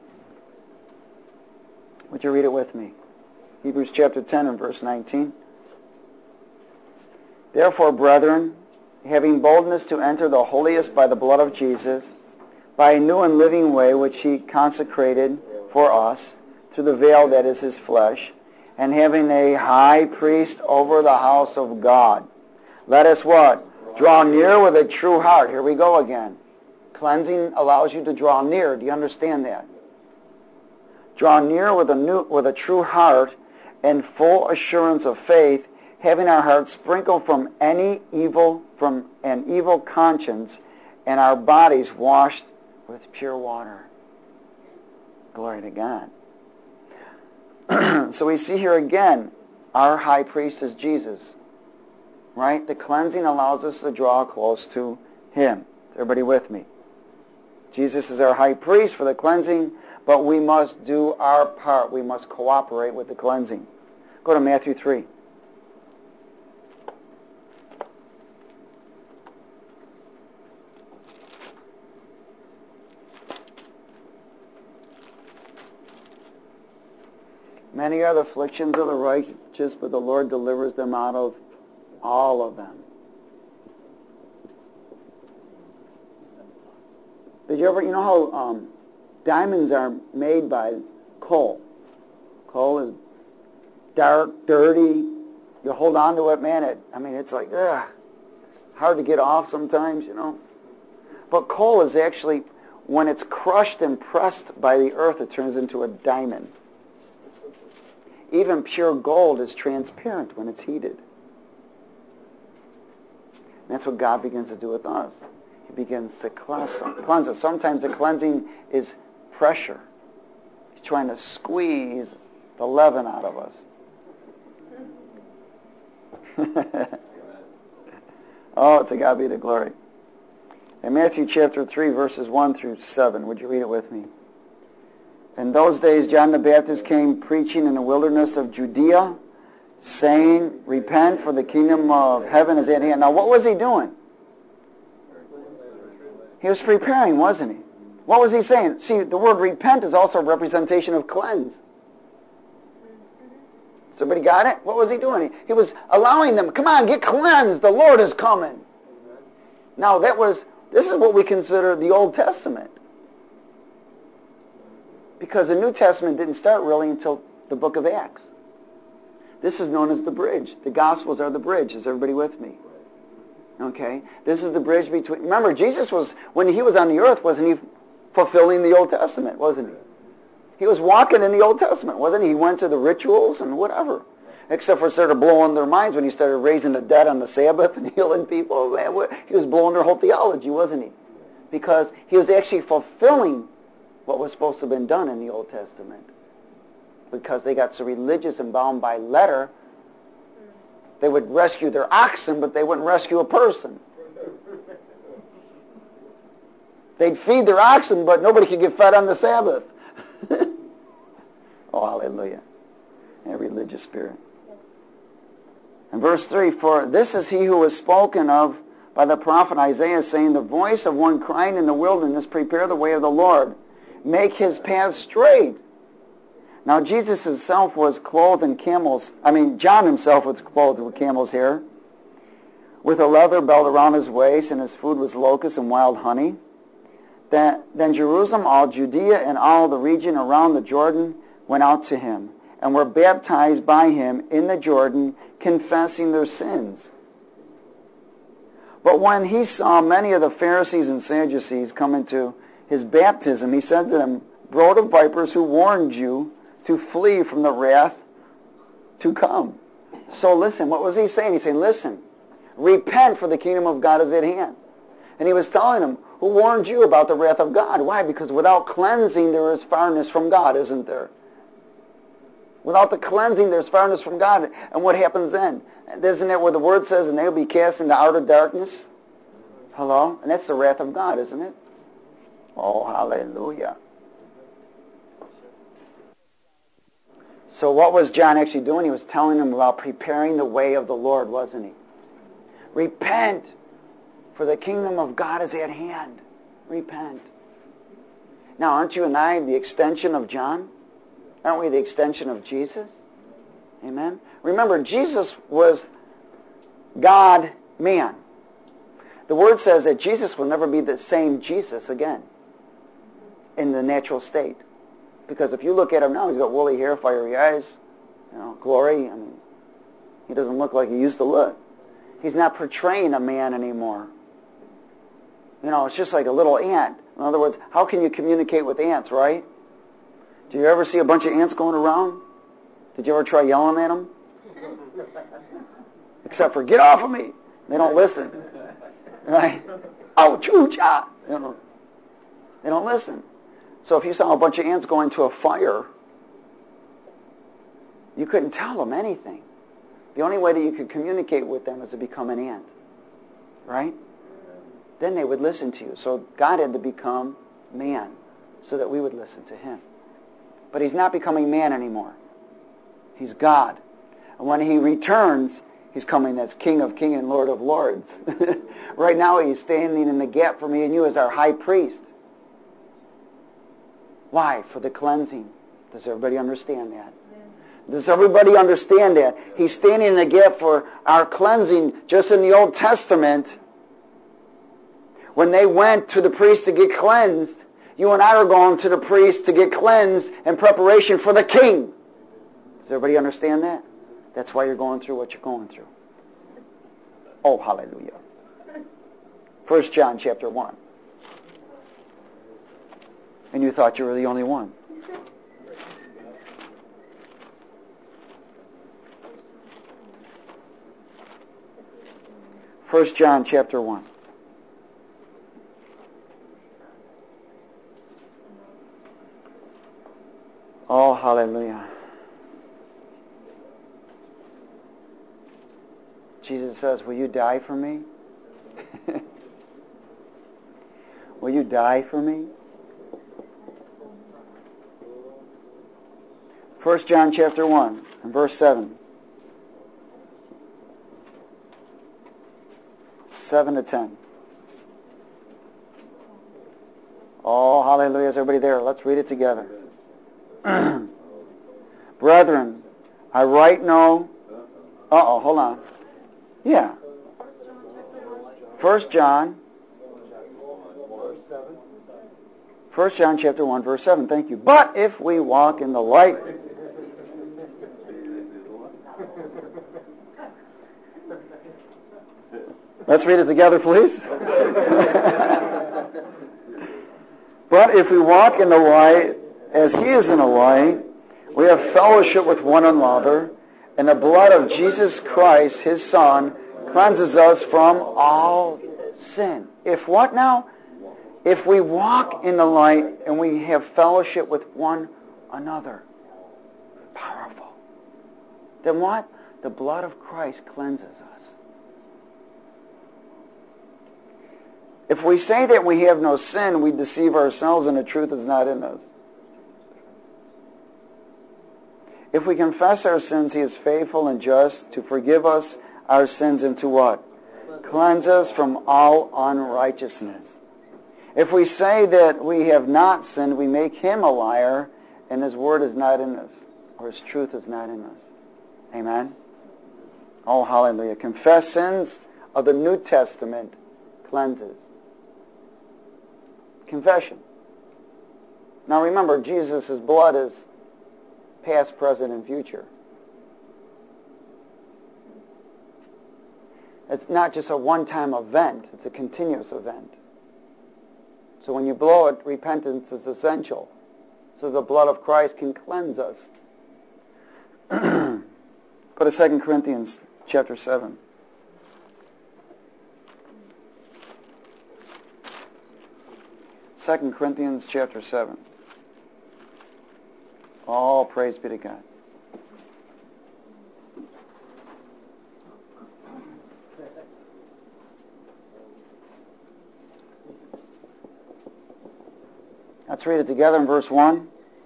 [SPEAKER 1] Would you read it with me? Hebrews chapter ten and verse nineteen. Therefore, brethren, having boldness to enter the holiest by the blood of Jesus, by a new and living way which he consecrated for us, through the veil that is his flesh, and having a high priest over the house of God, let us what? Draw near with a true heart. Here we go again. Cleansing allows you to draw near. Do you understand that? Draw near with a new, with a true heart and full assurance of faith, having our hearts sprinkled from any evil, from an evil conscience, and our bodies washed with pure water. Glory to God. So we see here again, our high priest is Jesus. Right? The cleansing allows us to draw close to him. Is everybody with me? Jesus is our high priest for the cleansing, but we must do our part. We must cooperate with the cleansing. Go to Matthew three. Many are the afflictions of the righteous, but the Lord delivers them out of all of them. Did you ever, you know how um, diamonds are made by coal? Coal is dark, dirty. You hold on to it, man, it, I mean, it's like, ugh, it's hard to get off sometimes, you know. But coal is actually, when it's crushed and pressed by the earth, it turns into a diamond. Even pure gold is transparent when it's heated. And that's what God begins to do with us. He begins to cleanse us. Sometimes the cleansing is pressure. He's trying to squeeze the leaven out of us. Oh, to God be the glory. In Matthew chapter three, verses one through seven, would you read it with me? In those days, John the Baptist came preaching in the wilderness of Judea, saying, repent, for the kingdom of heaven is at hand. Now, what was he doing? He was preparing, wasn't he? What was he saying? See, the word repent is also a representation of cleanse. Somebody got it? What was he doing? He was allowing them, come on, get cleansed. The Lord is coming. Now, that was, this is what we consider the Old Testament. Because the New Testament didn't start really until the book of Acts. This is known as the bridge. The Gospels are the bridge. Is everybody with me? Okay? This is the bridge between... Remember, Jesus was, when he was on the earth, wasn't he fulfilling the Old Testament, wasn't he? He was walking in the Old Testament, wasn't he? He went to the rituals and whatever. Except for sort of blowing their minds when he started raising the dead on the Sabbath and healing people. He was blowing their whole theology, wasn't he? Because he was actually fulfilling what was supposed to have been done in the Old Testament. Because they got so religious and bound by letter, they would rescue their oxen, but they wouldn't rescue a person. They'd feed their oxen, but nobody could get fed on the Sabbath. Oh, hallelujah. A religious spirit. And verse three, for this is he who was spoken of by the prophet Isaiah, saying, the voice of one crying in the wilderness, prepare the way of the Lord, make his path straight. Now Jesus himself was clothed in camel's, I mean John himself was clothed with camel's hair, with a leather belt around his waist, and his food was locusts and wild honey. That, then Jerusalem, all Judea, and all the region around the Jordan went out to him, and were baptized by him in the Jordan, confessing their sins. But when he saw many of the Pharisees and Sadducees coming to his baptism, he said to them, brood of vipers, who warned you to flee from the wrath to come? So listen, what was he saying? He's saying, listen, repent, for the kingdom of God is at hand. And he was telling them, who warned you about the wrath of God? Why? Because without cleansing there is farness from God, isn't there? Without the cleansing, there's farness from God. And what happens then? Isn't that where the word says, and they'll be cast into outer darkness? Hello? And that's the wrath of God, isn't it? Oh, hallelujah. So what was John actually doing? He was telling them about preparing the way of the Lord, wasn't he? Repent, for the kingdom of God is at hand. Repent. Now, aren't you and I the extension of John? Aren't we the extension of Jesus? Amen? Remember, Jesus was God, man. The Word says that Jesus will never be the same Jesus again in the natural state. Because if you look at him now, he's got woolly hair, fiery eyes, you know, glory. I mean, he doesn't look like he used to look. He's not portraying a man anymore. You know, it's just like a little ant. In other words, how can you communicate with ants, right? Do you ever see a bunch of ants going around? Did you ever try yelling at them? Except for, get off of me. They don't listen. Right? Ouch, ooch, ah. You know, they don't listen. So if you saw a bunch of ants going to a fire, you couldn't tell them anything. The only way that you could communicate with them is to become an ant. Right? Then they would listen to you. So God had to become man so that we would listen to him. But he's not becoming man anymore. He's God. And when he returns, he's coming as King of Kings and Lord of Lords. Right now he's standing in the gap for me and you as our high priest. Why? For the cleansing. Does everybody understand that? Does everybody understand that? He's standing in the gap for our cleansing. Just in the Old Testament, when they went to the priest to get cleansed, you and I are going to the priest to get cleansed in preparation for the king. Does everybody understand that? That's why you're going through what you're going through. Oh, hallelujah. First John chapter one. And you thought you were the only one. First John chapter one. Oh, hallelujah. Jesus says, will you die for me? Will you die for me? First John chapter one and verse seven. seven to ten. Oh, hallelujah. Is everybody there? Let's read it together. Brethren, I write no... Uh-oh, hold on. Yeah. First John. First John chapter one, verse seven. Thank you. But if we walk in the light... Let's read it together, please. But if we walk in the light, as he is in the light, we have fellowship with one another, and the blood of Jesus Christ, his Son, cleanses us from all sin. If what now? If we walk in the light and we have fellowship with one another. Powerful. Then what? The blood of Christ cleanses us. If we say that we have no sin, we deceive ourselves and the truth is not in us. If we confess our sins, he is faithful and just to forgive us our sins and to what? Cleanse us from all unrighteousness. If we say that we have not sinned, we make him a liar and his word is not in us, or his truth is not in us. Amen? Oh, hallelujah. Confess sins of the New Testament cleanses. Confession. Now remember, Jesus' blood is past, present, and future. It's not just a one-time event. It's a continuous event. So when you blow it, repentance is essential. So the blood of Christ can cleanse us. Go to Second Corinthians chapter seven. Second Corinthians chapter seven. All praise be to God. Let's read it together in verse one.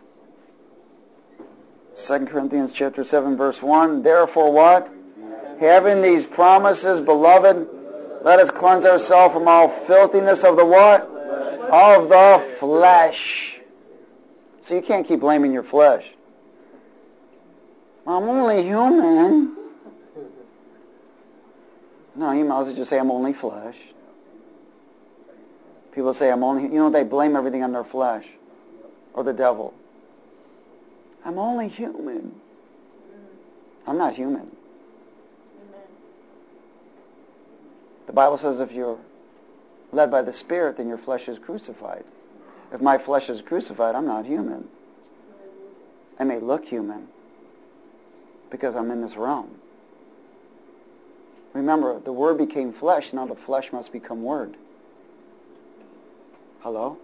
[SPEAKER 1] Second Corinthians chapter seven, verse one. Therefore what? Having these promises, beloved, let us cleanse ourselves from all filthiness of the what? Of the flesh. So you can't keep blaming your flesh. I'm only human. No, you might as well just say I'm only flesh. People say I'm only, you know, they blame everything on their flesh or the devil. I'm only human. I'm not human. The Bible says if you're led by the Spirit, then your flesh is crucified. If my flesh is crucified, I'm not human. I may look human because I'm in this realm. Remember, the Word became flesh, now the flesh must become Word. Hello?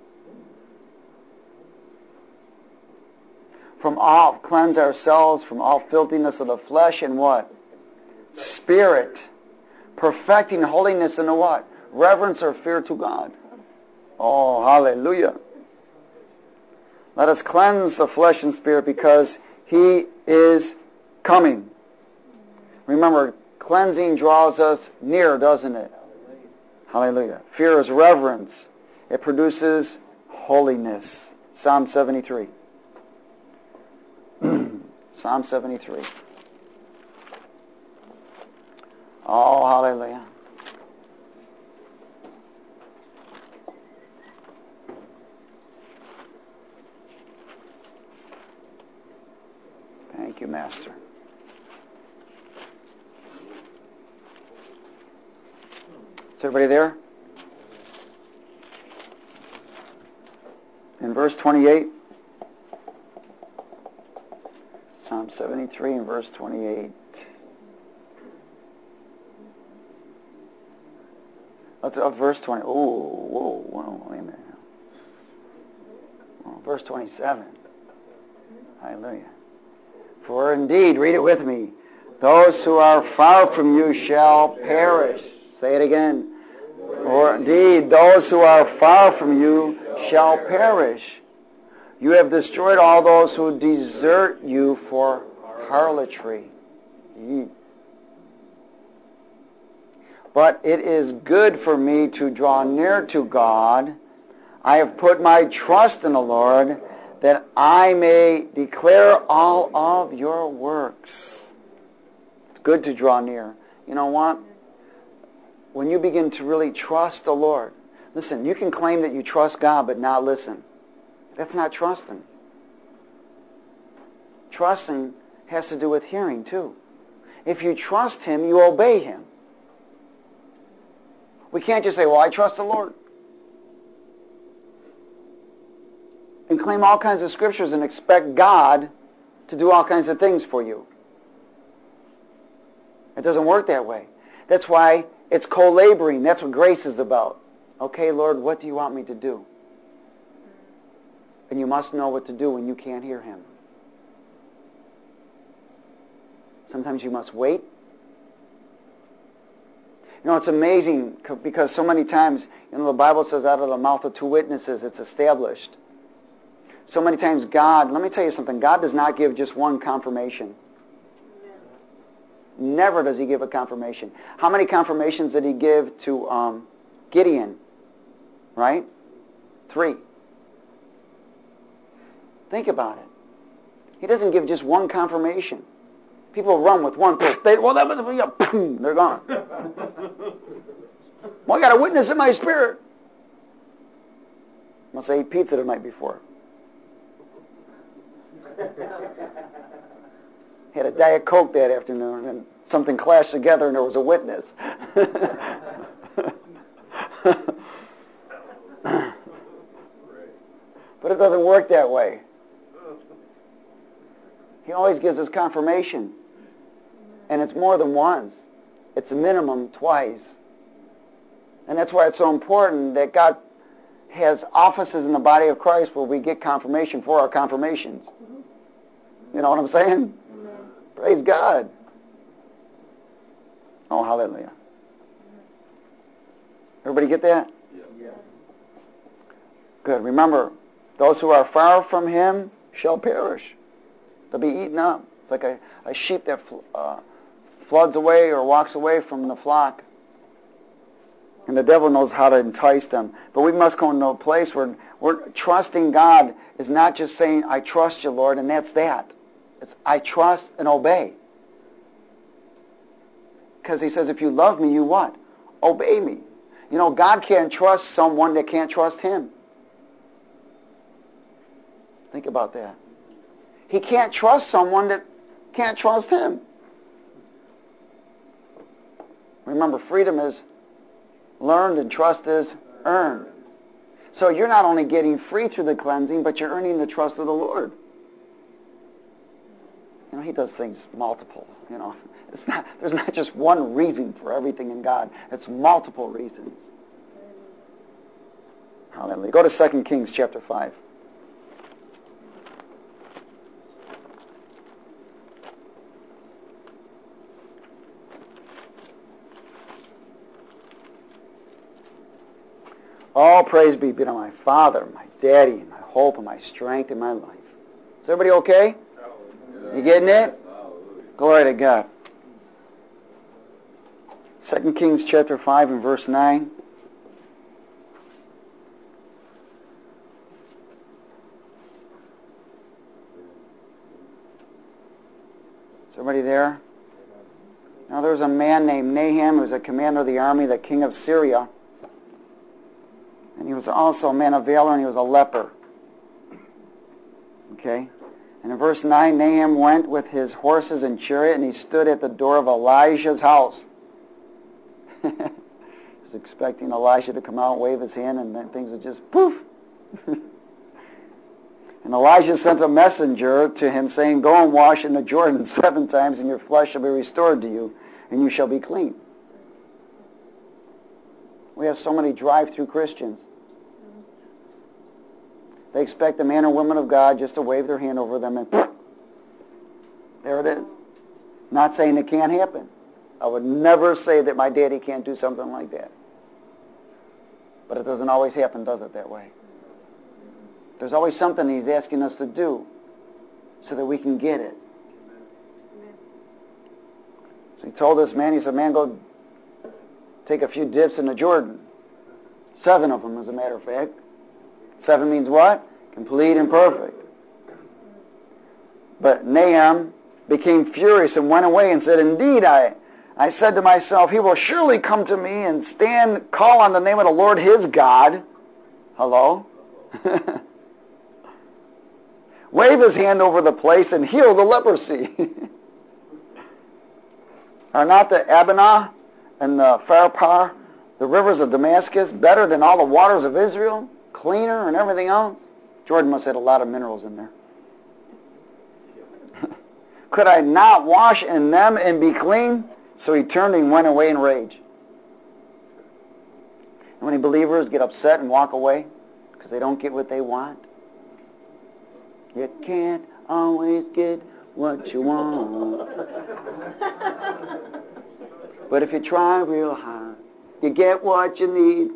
[SPEAKER 1] From all, cleanse ourselves from all filthiness of the flesh and what? Spirit. Perfecting holiness in the what? Reverence or fear to God. Oh, hallelujah. Let us cleanse the flesh and spirit because he is coming. Remember, cleansing draws us near, doesn't it? Hallelujah. Fear is reverence. It produces holiness. Psalm seventy-three. Psalm seventy-three. Oh, hallelujah. Thank you, Master. Is everybody there? In verse twenty-eight. Psalm seventy-three and verse twenty-eight. Let's up verse twenty. Oh, whoa, whoa, wait a minute. Oh, verse twenty-seven. Hallelujah. For indeed, read it with me, those who are far from you shall perish. Say it again. For indeed, those who are far from you shall perish. You have destroyed all those who desert you for harlotry. But it is good for me to draw near to God. I have put my trust in the Lord, that I may declare all of your works. It's good to draw near. You know what? When you begin to really trust the Lord, listen, you can claim that you trust God but not listen. That's not trusting. Trusting has to do with hearing too. If you trust Him, you obey Him. We can't just say, well, I trust the Lord. and claim all kinds of scriptures and expect God to do all kinds of things for you. It doesn't work that way. That's why it's co-laboring. That's what grace is about. Okay, Lord, what do you want me to do? And you must know what to do when you can't hear him. Sometimes you must wait. You know, it's amazing because so many times, you know, the Bible says out of the mouth of two witnesses, it's established. So many times God, let me tell you something, God does not give just one confirmation. Never does he give a confirmation. How many confirmations did he give to um, Gideon? Right? Three. Think about it. He doesn't give just one confirmation. People run with one. They, well, that was, they're gone. Well, I got a witness in my spirit. Must have ate pizza the night before. Had a Diet Coke that afternoon, and something clashed together, and there was a witness. But it doesn't work that way. He always gives us confirmation. And it's more than once. It's a minimum twice. And that's why it's so important that God has offices in the body of Christ where we get confirmation for our confirmations. You know what I'm saying? Amen. Praise God. Oh, hallelujah. Everybody get that?
[SPEAKER 2] Yes.
[SPEAKER 1] Good. Remember, those who are far from him shall perish. They'll be eaten up. It's like a, a sheep that uh, floods away or walks away from the flock. And the devil knows how to entice them. But we must go into a place where we're trusting God is not just saying, I trust you, Lord, and that's that. It's I trust and obey. Because he says, if you love me, you what? Obey me. You know, God can't trust someone that can't trust him. Think about that. He can't trust someone that can't trust him. Remember, freedom is learned and trust is earned. So you're not only getting free through the cleansing, but you're earning the trust of the Lord. You know, he does things multiple, you know. It's not, there's not just one reason for everything in God. It's multiple reasons. Hallelujah. Go to Second Kings chapter five. All praise be to my Father, my Daddy, my hope, and my strength in my life. Is everybody okay? You getting it? Glory to God. Second Kings chapter five and verse nine. Is everybody there? Now there was a man named Nahum who was a commander of the army, the king of Syria. And he was also a man of valor, and he was a leper. Okay? And in verse nine, Nahum went with his horses and chariot, and he stood at the door of Elijah's house. He was expecting Elijah to come out and wave his hand, and then things would just poof. And Elijah sent a messenger to him, saying, go and wash in the Jordan seven times, and your flesh shall be restored to you, and you shall be clean. We have so many drive-through Christians. They expect the man or woman of God just to wave their hand over them and there it is. Not saying it can't happen. I would never say that my daddy can't do something like that. But it doesn't always happen, does it, that way? There's always something he's asking us to do so that we can get it. So he told this man, he said, man, go take a few dips in the Jordan. Seven of them, as a matter of fact. Seven means what? Complete and perfect. But Nahum became furious and went away and said, indeed, I, I said to myself, he will surely come to me and stand, call on the name of the Lord his God. Hello? Wave his hand over the place and heal the leprosy. Are not the Abana and the Pharpar, the rivers of Damascus, better than all the waters of Israel? Cleaner and everything else? Jordan must have had a lot of minerals in there. Could I not wash in them and be clean? So he turned and went away in rage. How many believers get upset and walk away because they don't get what they want? You can't always get what you want. But if you try real hard, you get what you need.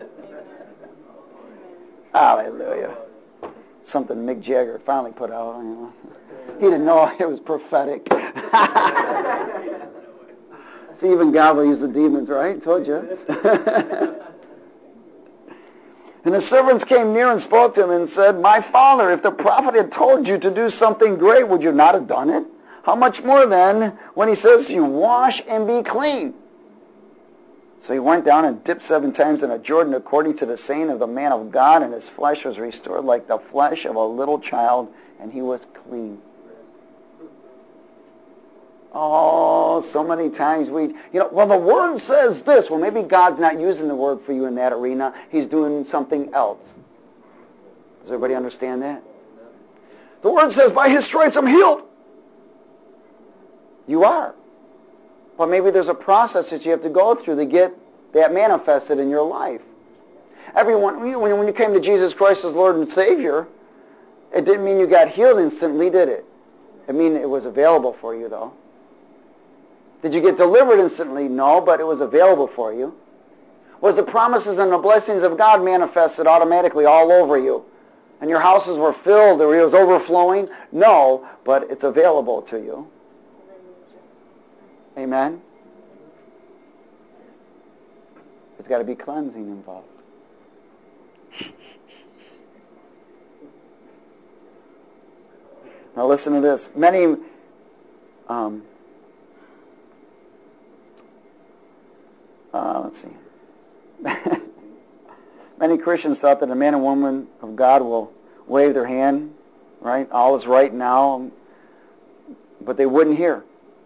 [SPEAKER 1] Hallelujah. Something Mick Jagger finally put out. You know. He didn't know it was prophetic. See, even God will use the demons, right? Told you. And the servants came near and spoke to him and said, My father, if the prophet had told you to do something great, would you not have done it? How much more then when he says to you, wash and be clean? So he went down and dipped seven times in a Jordan according to the saying of the man of God, and his flesh was restored like the flesh of a little child, and he was clean. Oh, so many times we, you know, well, the Word says this. Well, maybe God's not using the Word for you in that arena. He's doing something else. Does everybody understand that? The Word says, by His stripes I'm healed. You are. But maybe there's a process that you have to go through to get that manifested in your life. Everyone, when you came to Jesus Christ as Lord and Savior, it didn't mean you got healed instantly, did it? It mean it was available for you, though. Did you get delivered instantly? No, but it was available for you. Was the promises and the blessings of God manifested automatically all over you? And your houses were filled or it was overflowing? No, but it's available to you. Amen? There's got to be cleansing involved. Now listen to this. Many um, uh, let's see. Many Christians thought that a man and woman of God will wave their hand, right? All is right now, but they wouldn't hear.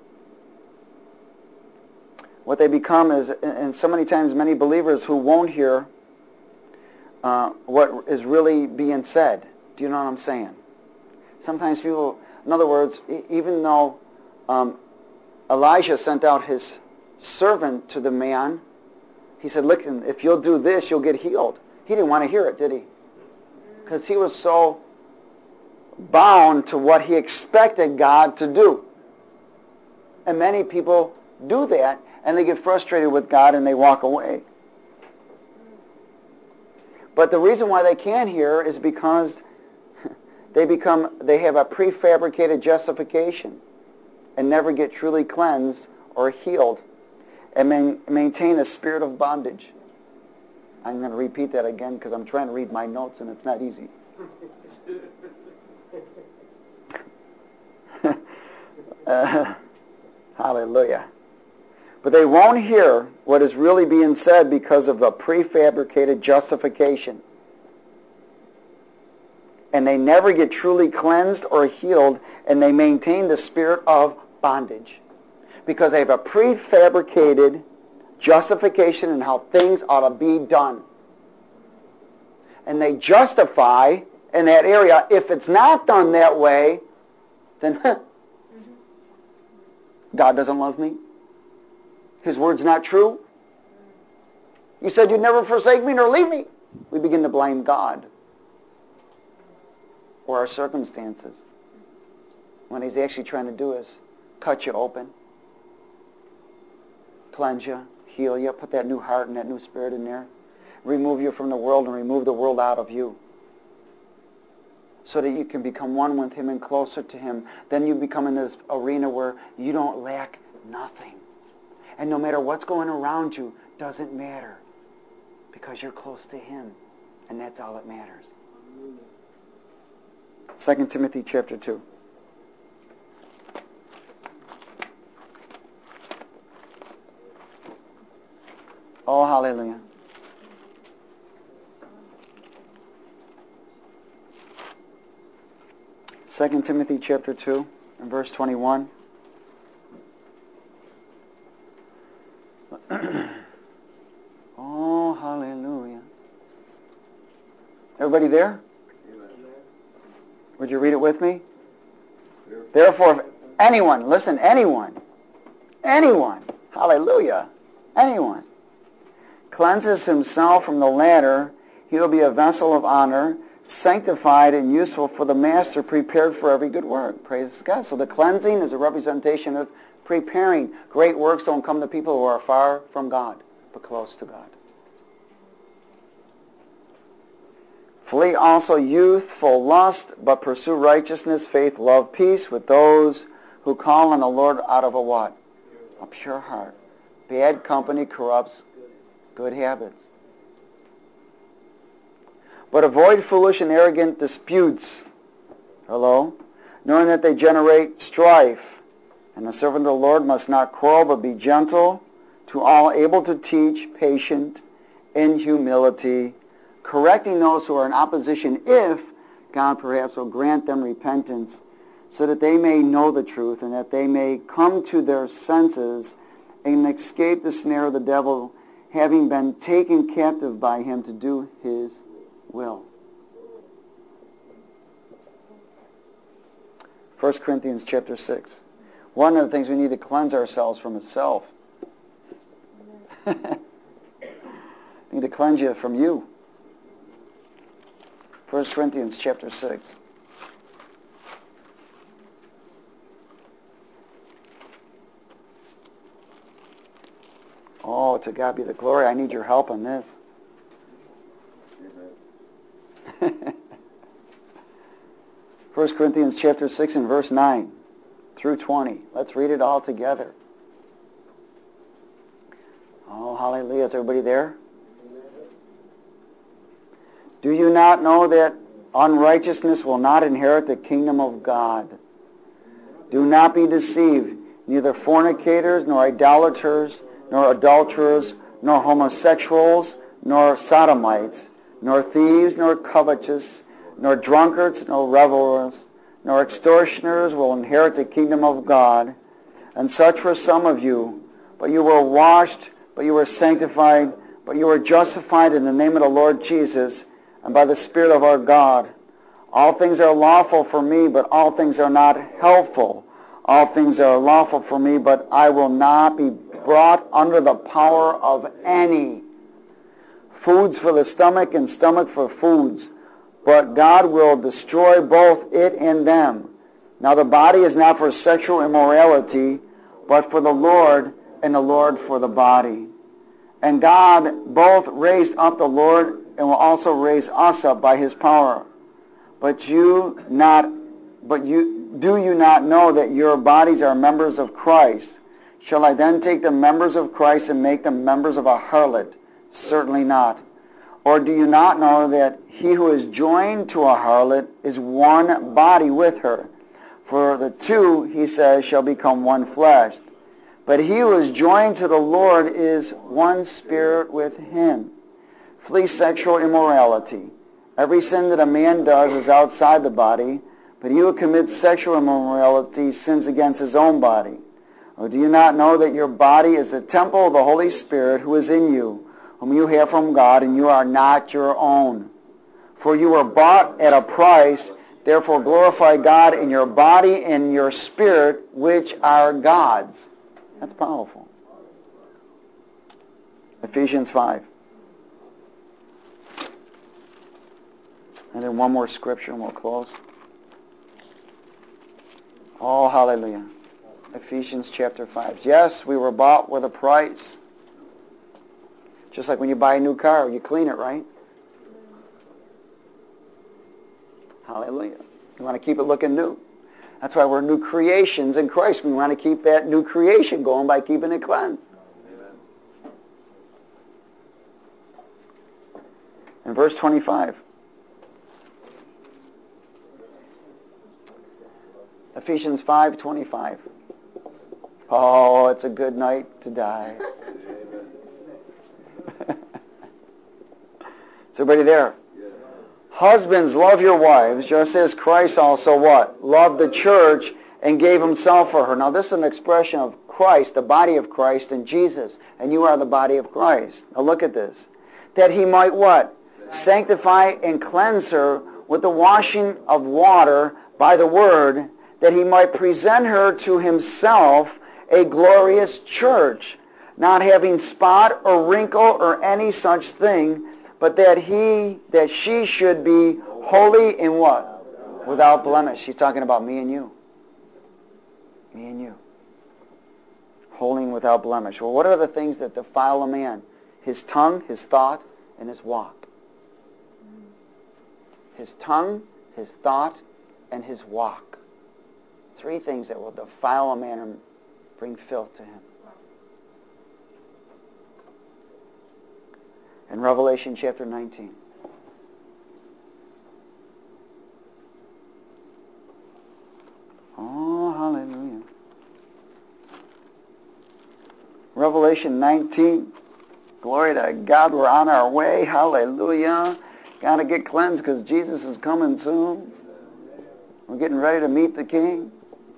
[SPEAKER 1] What they become is, and so many times many believers who won't hear uh, what is really being said. Do you know what I'm saying? Sometimes people, in other words, even though um, Elijah sent out his servant to the man, he said, listen, if you'll do this, you'll get healed. He didn't want to hear it, did he? Because he was so bound to what he expected God to do. And many people do that, and they get frustrated with God and they walk away. But the reason why they can't hear is because they become, they have a prefabricated justification and never get truly cleansed or healed and man, maintain a spirit of bondage. I'm going to repeat that again because I'm trying to read my notes and it's not easy. uh, hallelujah. But they won't hear what is really being said because of the prefabricated justification. And they never get truly cleansed or healed, and they maintain the spirit of bondage. Because they have a prefabricated justification in how things ought to be done. And they justify in that area, if it's not done that way, then huh, God doesn't love me. His word's not true. You said you'd never forsake me nor leave me. We begin to blame God or our circumstances when He's actually trying to do is cut you open, cleanse you, heal you, put that new heart and that new spirit in there, remove you from the world and remove the world out of you so that you can become one with Him and closer to Him. Then you become in this arena where you don't lack nothing. And no matter what's going around you, doesn't matter. Because you're close to Him. And that's all that matters. Second Timothy chapter two. Oh, hallelujah. Second Timothy chapter two and verse twenty-one. Oh, hallelujah. Everybody there? Would you read it with me? Therefore, if anyone, listen, anyone, anyone, hallelujah, anyone, cleanses himself from the latter, he will be a vessel of honor, sanctified and useful for the master, prepared for every good work. Praise God. So the cleansing is a representation of preparing. Great works don't come to people who are far from God, but close to God. Flee also youthful lust, but pursue righteousness, faith, love, peace with those who call on the Lord out of a what? A pure heart. Bad company corrupts good habits. But avoid foolish and arrogant disputes. Hello? Knowing that they generate strife. And the servant of the Lord must not quarrel, but be gentle, to all, able to teach, patient, in humility, correcting those who are in opposition, if God perhaps will grant them repentance, so that they may know the truth, and that they may come to their senses and escape the snare of the devil, having been taken captive by him to do his will. First Corinthians chapter six. One of the things we need to cleanse ourselves from is self. We need to cleanse you from you. First Corinthians chapter six. Oh, to God be the glory. I need your help on this. First Corinthians chapter six and verse nine through twenty. Let's read it all together. Oh, hallelujah. Is everybody there? Do you not know that unrighteousness will not inherit the kingdom of God? Do not be deceived. Neither fornicators, nor idolaters, nor adulterers, nor homosexuals, nor sodomites, nor thieves, nor covetous, nor drunkards, nor revelers, nor extortioners will inherit the kingdom of God. And such were some of you. But you were washed, but you were sanctified, but you were justified in the name of the Lord Jesus, and by the Spirit of our God. All things are lawful for me, but all things are not helpful. All things are lawful for me, but I will not be brought under the power of any. Foods for the stomach and stomach for foods, but God will destroy both it and them. Now the body is not for sexual immorality, but for the Lord, and the Lord for the body. And God both raised up the Lord and will also raise us up by his power. But you not but you do you not know that your bodies are members of Christ? Shall I then take the members of Christ and make them members of a harlot? Certainly not. Or do you not know that he who is joined to a harlot is one body with her? For the two, he says, shall become one flesh. But he who is joined to the Lord is one spirit with him. Flee sexual immorality. Every sin that a man does is outside the body, but he who commits sexual immorality sins against his own body. Or do you not know that your body is the temple of the Holy Spirit who is in you, whom you have from God, and you are not your own? For you were bought at a price, therefore glorify God in your body and your spirit, which are God's. That's powerful. Ephesians five. And then one more scripture and we'll close. Oh, hallelujah. Ephesians chapter five. Yes, we were bought with a price. Just like when you buy a new car, you clean it, right? Hallelujah. You want to keep it looking new. That's why we're new creations in Christ. We want to keep that new creation going by keeping it cleansed. Amen. In verse twenty-five. Ephesians five twenty-five. Oh, it's a good night to die. Is everybody there? Yes. Husbands, love your wives, just as Christ also what? Loved the church and gave himself for her. Now this is an expression of Christ, the body of Christ, and Jesus. And you are the body of Christ. Now look at this. That he might what? Sanctify and cleanse her with the washing of water by the word, that he might present her to himself a glorious church, not having spot or wrinkle or any such thing, but that he that she should be holy in what? Without blemish. She's talking about me and you. Me and you. Holy and without blemish. Well, what are the things that defile a man? His tongue, his thought, and his walk. His tongue, his thought, and his walk. Three things that will defile a man and bring filth to him. In Revelation chapter nineteen. Oh, hallelujah. Revelation nineteen. Glory to God, we're on our way. Hallelujah. Got to get cleansed because Jesus is coming soon. We're getting ready to meet the King.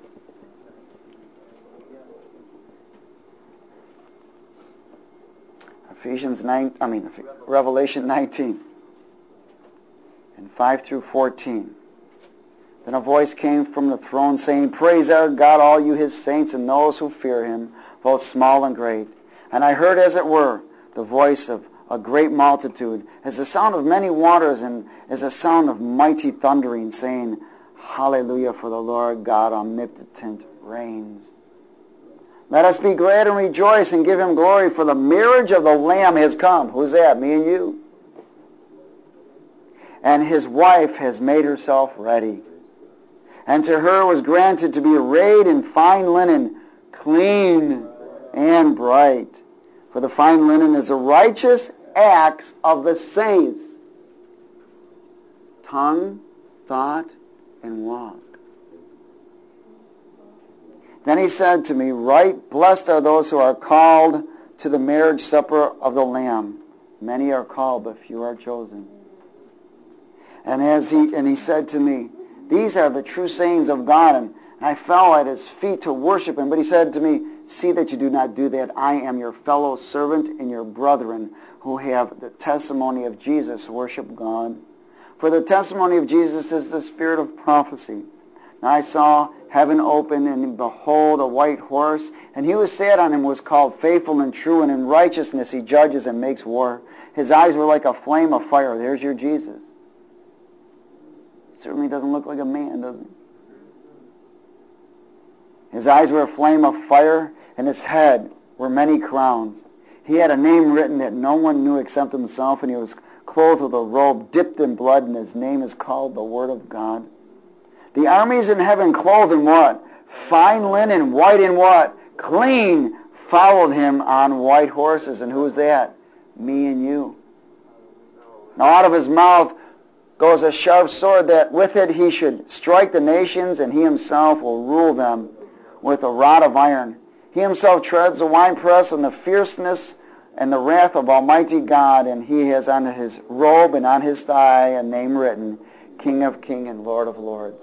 [SPEAKER 1] Ephesians nine, I mean Revelation nineteen, and five through fourteen. Then a voice came from the throne saying, "Praise our God, all you his saints, and those who fear him, both small and great." And I heard, as it were, the voice of a great multitude, as the sound of many waters, and as the sound of mighty thundering, saying, "Hallelujah, for the Lord God omnipotent reigns. Let us be glad and rejoice and give him glory, for the marriage of the Lamb has come." Who's that? Me and you. "And his wife has made herself ready. And to her was granted to be arrayed in fine linen, clean and bright. For the fine linen is the righteous acts of the saints." Tongue, thought, and walk. Then he said to me, "Right, blessed are those who are called to the marriage supper of the Lamb. Many are called, but few are chosen." And as he and he said to me, "These are the true sayings of God." And I fell at his feet to worship him. But he said to me, "See that you do not do that. I am your fellow servant and your brethren who have the testimony of Jesus. Worship God. For the testimony of Jesus is the spirit of prophecy. And I saw heaven open, and behold, a white horse, and he who sat on him was called Faithful and True, and in righteousness he judges and makes war. His eyes were like a flame of fire." There's your Jesus. Certainly doesn't look like a man, does he? His eyes were a flame of fire, and his head were many crowns. He had a name written that no one knew except himself, and he was clothed with a robe dipped in blood, and his name is called the Word of God. The armies in heaven, clothed in what? Fine linen, white and what? Clean, followed him on white horses. And who is that? Me and you. Now out of his mouth goes a sharp sword, that with it he should strike the nations, and he himself will rule them with a rod of iron. He himself treads the winepress and the fierceness and the wrath of Almighty God, and he has on his robe and on his thigh a name written, King of Kings and Lord of Lords.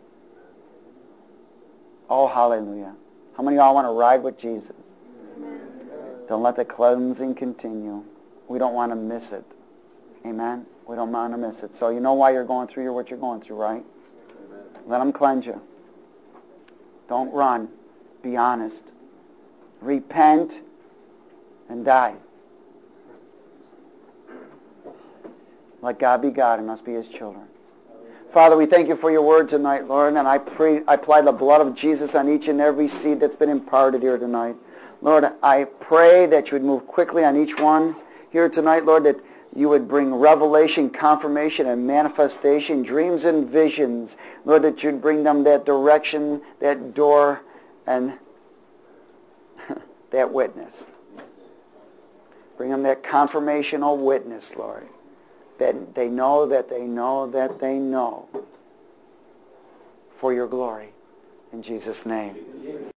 [SPEAKER 1] Oh, hallelujah. How many of y'all want to ride with Jesus? Amen. Don't let the cleansing continue. We don't want to miss it. Amen? We don't want to miss it. So you know why you're going through your, what you're going through, right? Amen. Let him cleanse you. Don't run. Be honest. Repent and die. Let God be God and must be his children. Father, we thank you for your word tonight, Lord, and I pray, I apply the blood of Jesus on each and every seed that's been imparted here tonight. Lord, I pray that you would move quickly on each one here tonight, Lord, that you would bring revelation, confirmation, and manifestation, dreams and visions. Lord, that you'd bring them that direction, that door, and that witness. Bring them that confirmational witness, Lord. That they know that they know that they know for your glory. In Jesus' name.